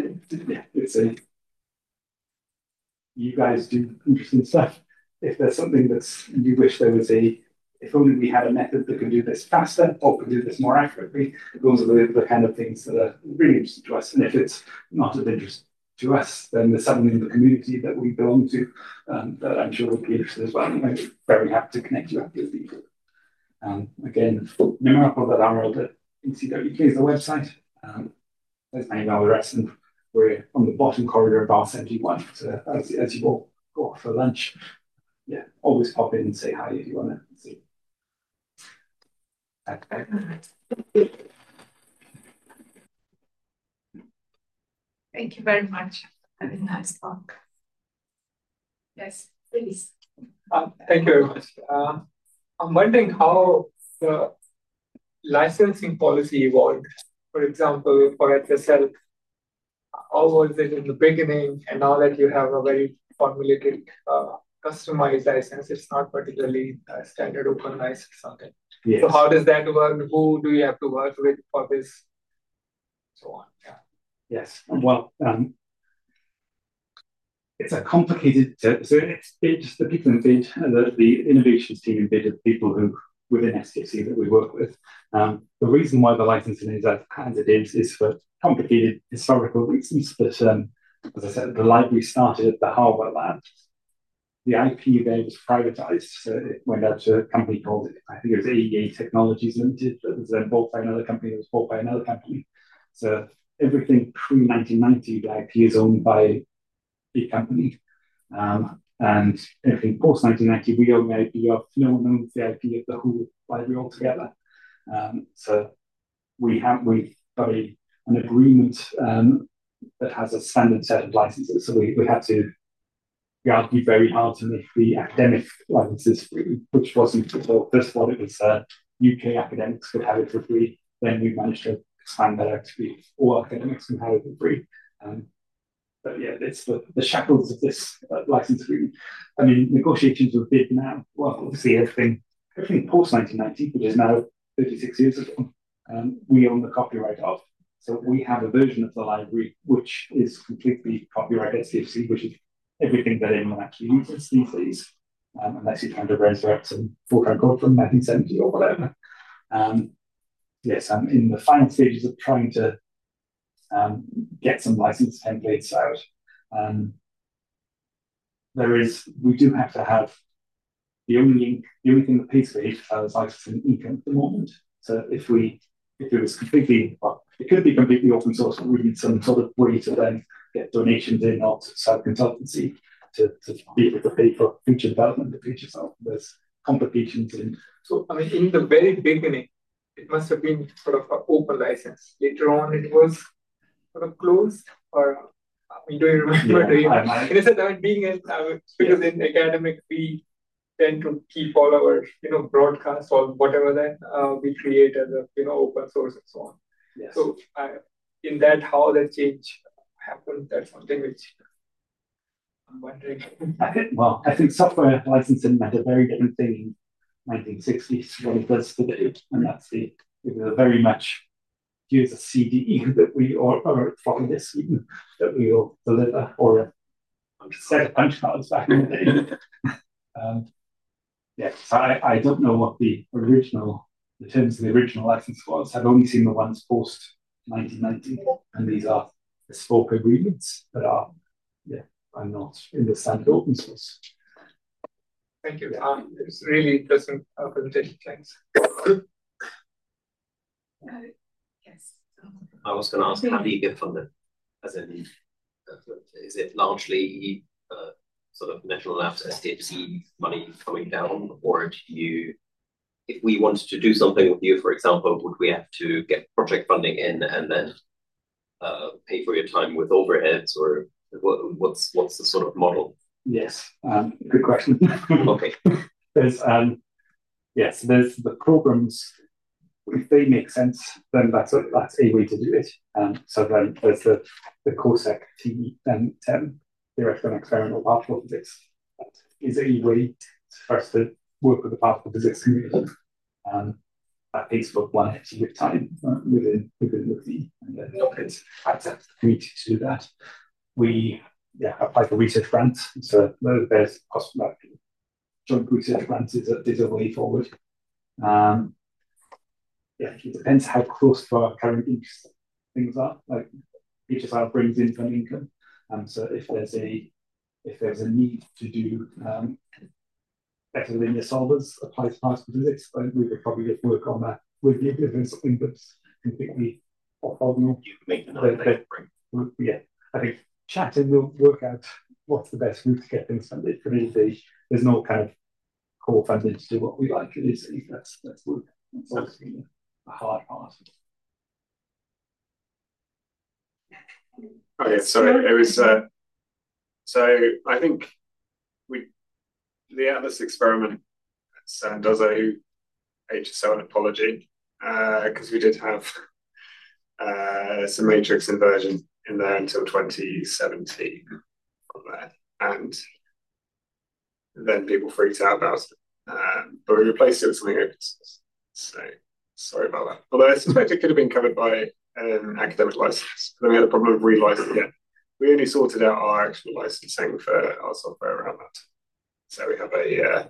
You guys do interesting stuff. If there's something that's you wish there was if only we had a method that could do this faster or could do this more accurately, those are the kind of things that are really interesting to us. And if it's not of interest to us, then there's something in the community that we belong to that I'm sure would be interested as well. And I'm very happy to connect you up with people. Again, numerical.rl.ac.uk is the website. There's my email address, and we're on the bottom corridor of R71. So as you all go off for lunch, always pop in and say hi if you want to see. Thank you very much. Have a nice talk. Yes, please. Thank you very much. I'm wondering how the licensing policy evolved. For example, for HSL, how was it in the beginning, and now that you have a very formulated, customized license, it's not particularly a standard open license or something. Yes. So how does that work? Who do you have to work with for this? So on. Yeah. Yes. Well, it's a complicated, so it's BID, the people in BID, the innovations team in BID are people who within SDFC that we work with. The reason why the licensing is as it is for complicated historical reasons. But as I said, the library started at the Harvard lab. The IP there was privatized, so it went out to a company called, I think it was AEA Technologies Limited, that was then bought by another company that was bought by another company. So everything pre-1990, the IP is owned by a company. And everything post-1990, we own the IP of, no one owns the IP of the whole library altogether. So we've got an agreement that has a standard set of licenses. So we had to argued very hard to make the academic licenses free, which wasn't before. First of all, it was UK academics could have it for free. Then we managed to expand that out to be all academics can have it for free. But yeah, it's the shackles of this license agreement. I mean, negotiations with BID now, well, obviously everything post 1990, which is now 36 years ago, we own the copyright of. So we have a version of the library which is completely copyright SDFC, which is everything that anyone actually uses these days, unless you're trying to resurrect some Fortran code from 1970 or whatever. Yes, I'm in the final stages of trying to get some license templates out. We do have to have the only thing that pays for HTML is licensing income at the moment. So if it was completely, well, it could be completely open source, but we need some sort of way to then get donations in or to sub consultancy to be able to pay for future development of features. There's complications in. So, I mean, in the very beginning, it must have been sort of an open license. Later on, it was sort of closed, or I mean, do you remember? Yeah, in a sense, I mean, because in academic, we tend to keep all our, broadcasts or whatever that we create as a, open source and so on. Yes. So, in that, how that change happened, that's something which I'm wondering. I think software licensing meant a very different thing in 1960s what it does today, and it was very much here's a CD that we or from this even that we will deliver, or a set of punch cards back in the day. So I don't know what the terms of the original license was. I've only seen the ones post 1990, and these are bespoke agreements that are, I'm not in the standard open source. Thank you. It's really interesting presentation. Thanks. Yes. I was going to ask, how do you get funded? As in, is it largely sort of National Labs SDFC money coming down, or do you, if we wanted to do something with you, for example, would we have to get project funding in and then pay for your time with overheads, or what's the sort of model? Yes, good question. Okay. There's the programs. If they make sense, then that's a way to do it. So then there's the COSEC T10 theoretical and experimental particle physics. That is a way for us to work with the particle physics community. That pays for one entity of time within the fee, and then it's access to the community to do that. We apply for research grants, so there's possibility. Joint research grants is a way forward. It depends how close to our current interest things are. Like HSR brings in some income, so if there's a need to do better linear solvers, apply to particle physics, then we would probably just work on that with you if there's something that's completely orthogonal. You can make another I think chatting will work out what's the best route to get things funded. For me, there's no kind of core funding to do what we like. It is that's work. That's obviously a hard part. Okay, sorry. It was so I think the Atlas experiment at San does owe HSL an apology because we did have some matrix inversion in there until 2017 from there, and then people freaked out about it. But we replaced it with something open source. So sorry about that. Although I suspect it could have been covered by an academic license. Then we had a problem of relicensing it we only sorted out our actual licensing for our software around that. So we have a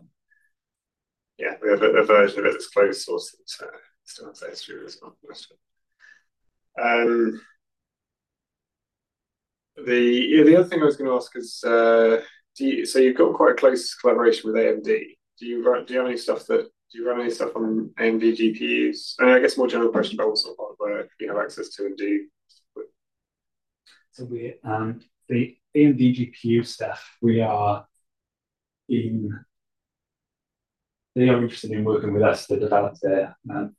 version of it that's closed source that still has that history as well. The other thing I was going to ask is, so you've got quite a close collaboration with AMD. Do you run any stuff on AMD GPUs? And I guess more general question about what sort of hardware you have access to and do. So we the AMD GPU stuff, they are interested in working with us to develop their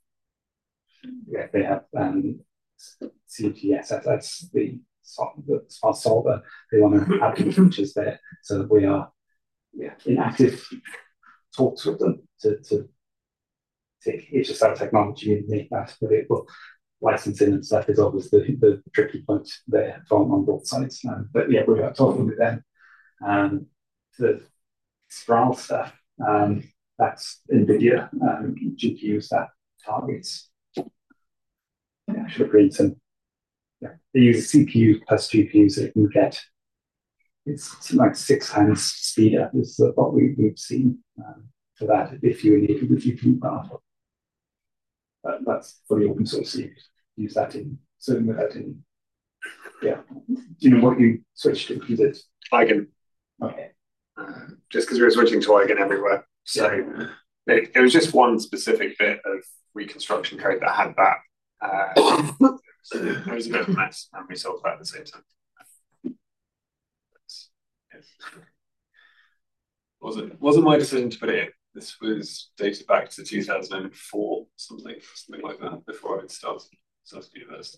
they have CGS, that's the smart solver. They want to add new features there, so we are in active talks with them to take HSL technology and make that available. Licensing and stuff is always the tricky point there on both sides. But yeah, we are talking with them. The Spral stuff, that's NVIDIA GPUs that targets. Yeah, should bring some. Yeah, they use CPU plus GPUs. They can get it's like 6 times speeder is what we've seen for that if you need the GPU power. That's fully open source. You use that in certainly without any. Yeah, do you know what you switched to? Is it Eigen? Okay. Just because we were switching to Eigen everywhere, so it was just one specific bit of reconstruction code that had that. So it was a bit of a mess, and we solved that at the same time. Wasn't my decision to put it in. This was dated back to 2004, something like that, before I started university.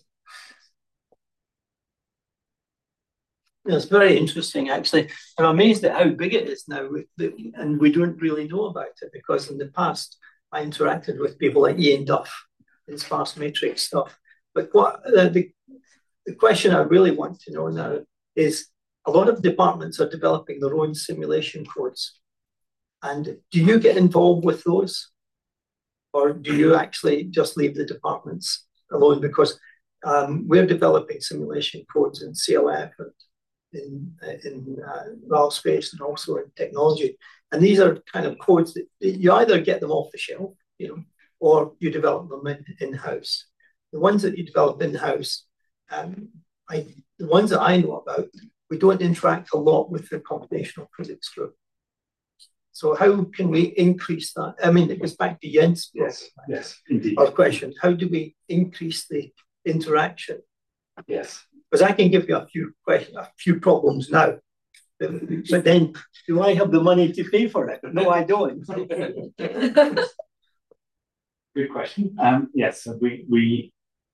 It's very interesting, actually. I'm amazed at how big it is now, and we don't really know about it because in the past I interacted with people like Ian Duff in sparse matrix stuff. But what the question I really want to know now is a lot of departments are developing their own simulation codes. And do you get involved with those? Or do you actually just leave the departments alone? Because we're developing simulation codes in CLF and in RAL space and also in technology. And these are kind of codes that you either get them off the shelf, or you develop them in-house. The ones that you develop in-house, the ones that I know about, we don't interact a lot with the computational physics group. So how can we increase that? I mean, it goes back to Jens. Yes, indeed. Our question, how do we increase the interaction? Yes. Because I can give you a few problems now. But then, do I have the money to pay for it? No, I don't. Good question. Yes, so we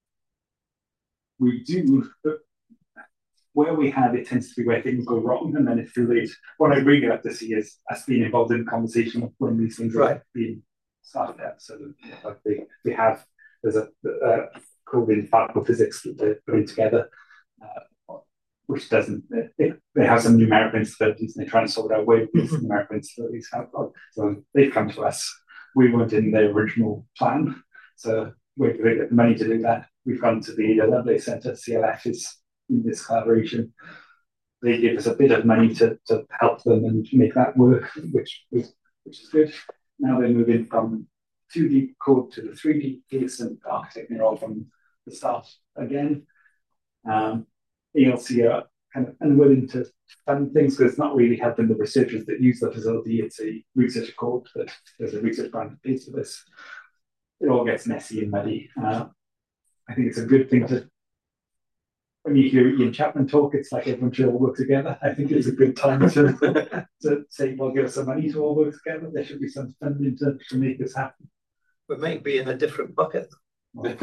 do. Where we have it tends to be where things go wrong, and then it's too late. What I really like to see is us being involved in the conversation when these things are being started out. So like there's a code in particle physics that they're putting together, which doesn't. They have some numerical instabilities, and they try and sort out where these numerical instabilities have gone. So they've come to us. We weren't in their original plan, so we're going to get the money to do that. We've gone to the Lovelace Centre. CLF is in this collaboration. They give us a bit of money to help them and make that work, which is good. Now they're moving from 2D code to the 3D piece and architecting all from the start again. ELC are kind of unwilling to fund things because it's not really helping the researchers that use the facility. It's a research code that there's a research grant that pays for this. It all gets messy and muddy. I think it's a good thing to. When you hear Ian Chapman talk, it's like everyone should all work together. I think it's a good time to say, well, give us some money to all work together. There should be some funding to make this happen. We might be in a different bucket. But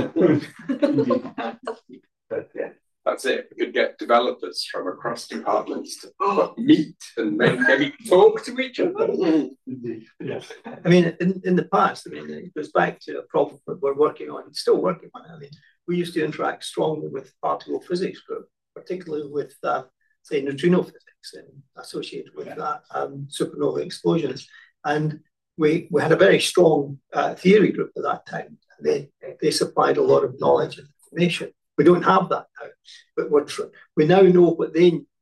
yeah. That's it. We could get developers from across departments to meet and maybe talk to each other. Indeed. Yes. I mean, in the past, it goes back to a problem that we're working on, still working on. I mean, we used to interact strongly with particle physics group, particularly with, say, neutrino physics and associated with that supernova explosions. And we had a very strong theory group at that time. They supplied a lot of knowledge and information. We don't have that now, but we now know what they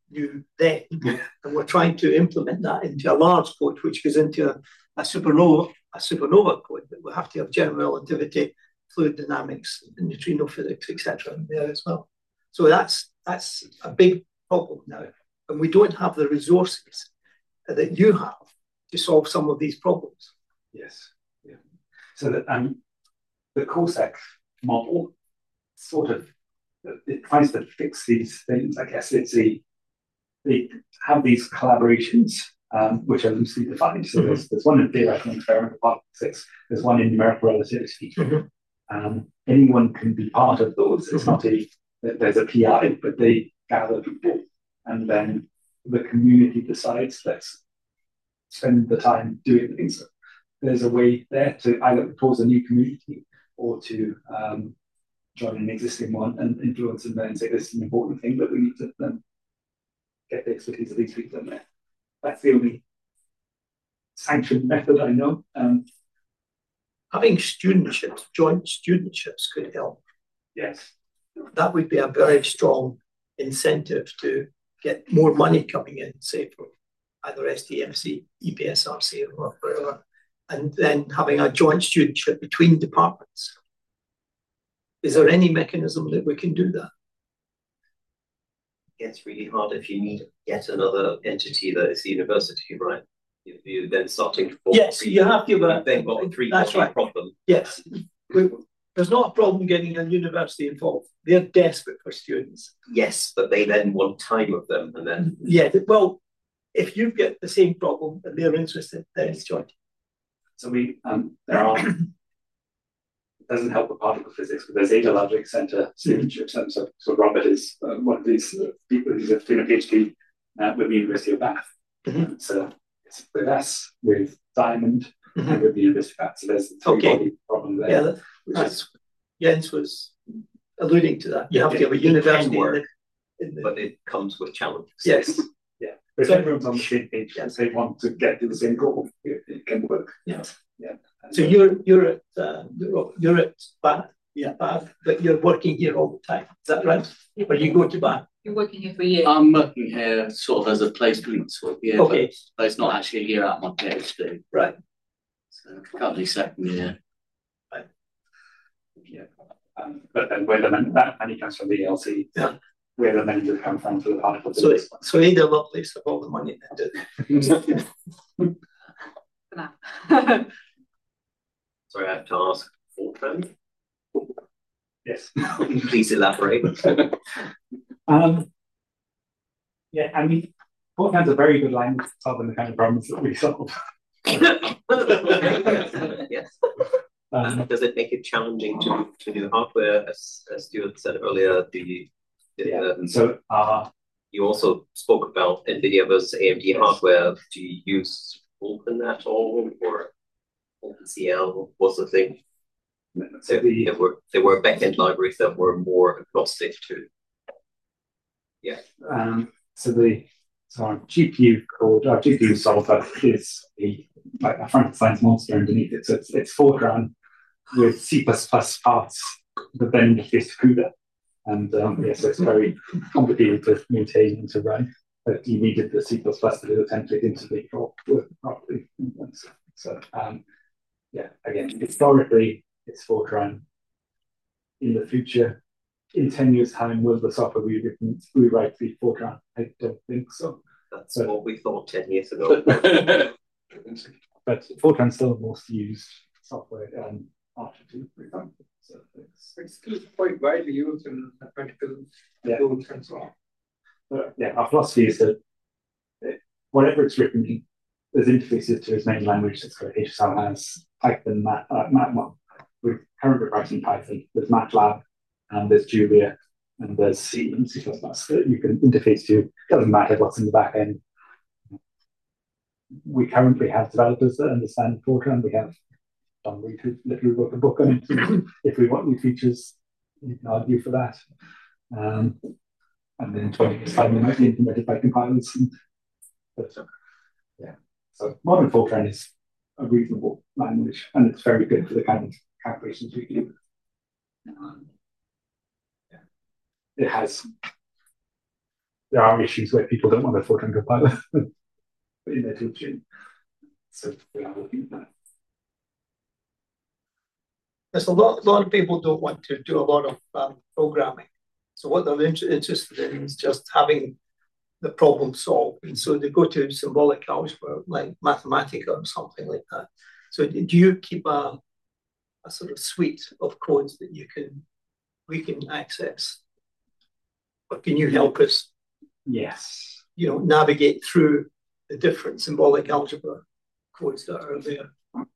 knew then, and we're trying to implement that into a large code, which goes into a supernova code. But we have to have general relativity, fluid dynamics, neutrino physics, etc. in there as well. So that's a big problem now, and we don't have the resources that you have to solve some of these problems. Yes. Yeah. So that the COSEC model sort of it tries to fix these things. I guess they have these collaborations which are loosely defined. So there's one in theoretical and experimental particle physics. There's one in numerical relativity. Anyone can be part of those. It's not there's a PI, but they gather people, and then the community decides, let's spend the time doing things. There's a way there to either propose a new community or to join an existing one and influence them and say this is an important thing that we need to get the expertise of these people in there. That's the only sanctioned method I know. Having studentships, joint studentships could help. Yes. That would be a very strong incentive to get more money coming in, say, from either STMC, EPSRC, or whatever, and then having a joint studentship between departments. Is there any mechanism that we can do that? It's really hard if you need yet another entity that is the university, right? If you're then starting to yes, you have to. They've got a three-body problem. Yes, there's not a problem getting a university involved. They're desperate for students. Yes, but they then want time of them, and then well, if you get the same problem and they're interested, then it's joint. So there are. It doesn't help with particle physics, but there's Ada Logic Center studentships. So Robert is one of these people who's doing a PhD with the University of Bath. So it's with us, with Diamond, and with the University of Bath. So there's the three-body problem there. Yeah, Jens was alluding to that. You have to have a university but it comes with challenges. Yes. Yeah. But if everyone's on the same page, yes, they want to get to the same goal, it can work. Yes. Yeah. So you're at Bath, Bath, but you're working here all the time. Is that right? Or you go to Bath? You're working here for a year. I'm working here sort of as a placement sort of year, okay, but it's not actually a year out of my PhD. Right. So currently second year. Right. Yeah. But then where that money comes from the ELC, where the money does come from for the particle physics. So Ada Lovelace have all the money then, For now. Sorry, I have to ask Fortran. Yes. Please elaborate. Yeah, I mean, Fortran's a very good language for solving the kind of problems that we solve. Yes. Does it make it challenging to do hardware, as Stuart said earlier? So you also spoke about NVIDIA versus AMD hardware. Do you use Vulkan at all, or OpenCL? What's the thing? So there were backend libraries that were more agnostic to. Yeah. So our GPU code, our GPU solver is like a Frankenstein's monster underneath it. So it's Fortran with C++ parts that then interface to CUDA. And so it's very complicated to maintain and to run. But you needed the C++ to do the template into the work properly. So again, historically it's Fortran. In the future, in 10 years' time, will the software rewrite be Fortran? I don't think so. That's what we thought 10 years ago. But Fortran's still the most used software after two, for example. So it's still quite widely used in mathematical tools and so on. But our philosophy is that whatever it's written in, there's interfaces to as many languages as HSL has. Python, MATLAB. We're currently writing Python. There's MATLAB, and there's Julia, and there's C and C++ that you can interface to. It doesn't matter what's in the back end. We currently have developers that understand Fortran. We have done literally wrote a book on it. If we want new features, you can argue for that. And then in 20 years' time, they might be implemented by compilers. So modern Fortran is a reasonable language, and it's very good for the kind of calculations we do. It has there are issues where people don't want their Fortran compiler in their toolchain. So we are looking at that. There's a lot of people don't want to do a lot of programming. So what they're interested in is just having the problem solved. And so they go to symbolic algebra like Mathematica or something like that. So do you keep a sort of suite of codes that we can access? Or can you help us? Yes. Navigate through the different symbolic algebra codes that are there?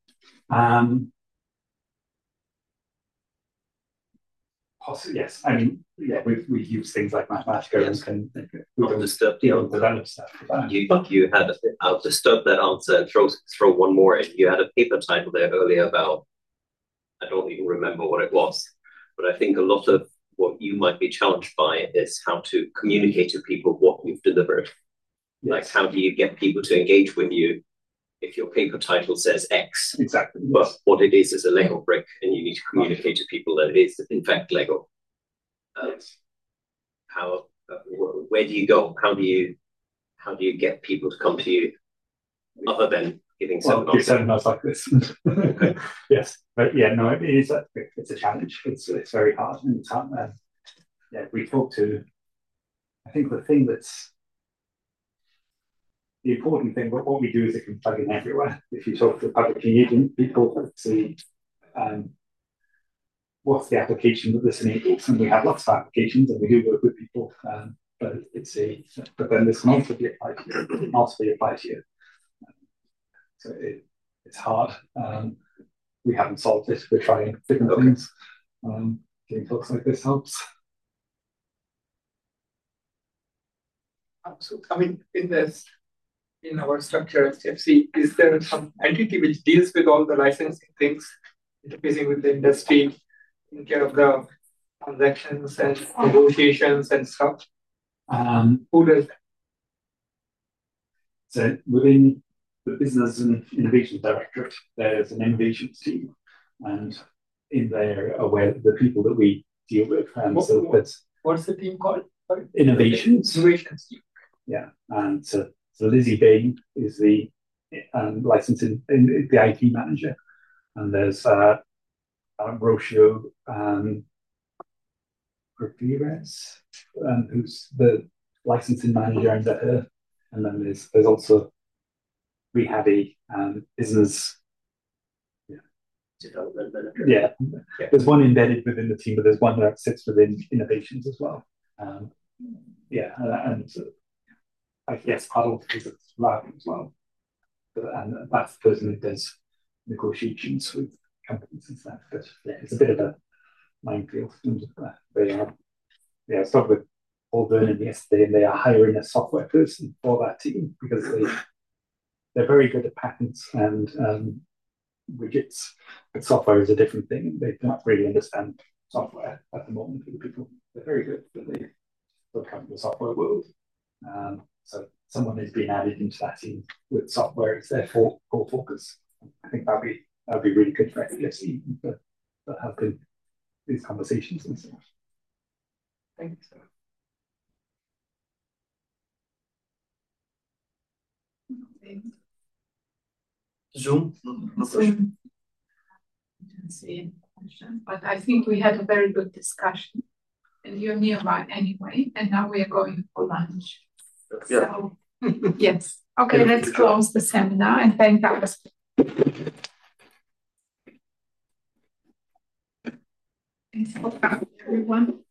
Possibly, yes. I mean, yeah, we use things like Mathematica and we don't disturb develop stuff. You had, I'll disturb that answer and throw one more in. You had a paper title there earlier about, I don't even remember what it was, but I think a lot of what you might be challenged by is how to communicate to people what you've delivered. Yes. Like, how do you get people to engage with you if your paper title says X? Exactly. But yes. what it is a Lego brick, and you need to communicate to people that it is, in fact, Lego. Yes. Where do you go? How do you get people to come to you other than giving seminars like this? Yes, but yeah, no, it's a challenge. It's very hard, and it's hard. Yeah, we talk to. I think the thing that's the important thing, what we do is it can plug in everywhere. If you talk to public agent people, see what's the application that this enables, and we have lots of applications, and we do work with people. But then this can also be applied here. So it's hard. We haven't solved it. We're trying different things. Getting talks like this helps. So, I mean, in our structure at STFC, is there some entity which deals with all the licensing things, interfacing with the industry, taking care of the transactions and negotiations and stuff? Who does that? So within the Business and Innovation Directorate, there's an innovations team, and in there are where the people that we deal with. What's the team called? Sorry? Innovations. Innovations team. Yeah, and so Lizzie Bain is the licensing the IT manager, and there's Rocio Ramirez, who's the licensing manager under her, and then there's also Rehabi business. Development manager. Yeah, there's one embedded within the team, but there's one that sits within innovations as well. And I guess Paddle is a lab as well, and that's the person who does negotiations with companies and stuff. But yeah, it's a bit of a minefield. I spoke with Paul Vernon yesterday, and they are hiring a software person for that team because they're very good at patents and widgets. But software is a different thing, and they don't really understand software at the moment. People, they're very good, but they don't come from the software world. So someone is being added into that team with software as their core focus. I think that'd be really good for STFC for having these conversations and stuff. Thank you. Zoom. But I think we had a very good discussion, and you're nearby anyway, and now we are going for lunch. Yeah. So, yes. Okay, let's close the seminar and thank us. Everyone.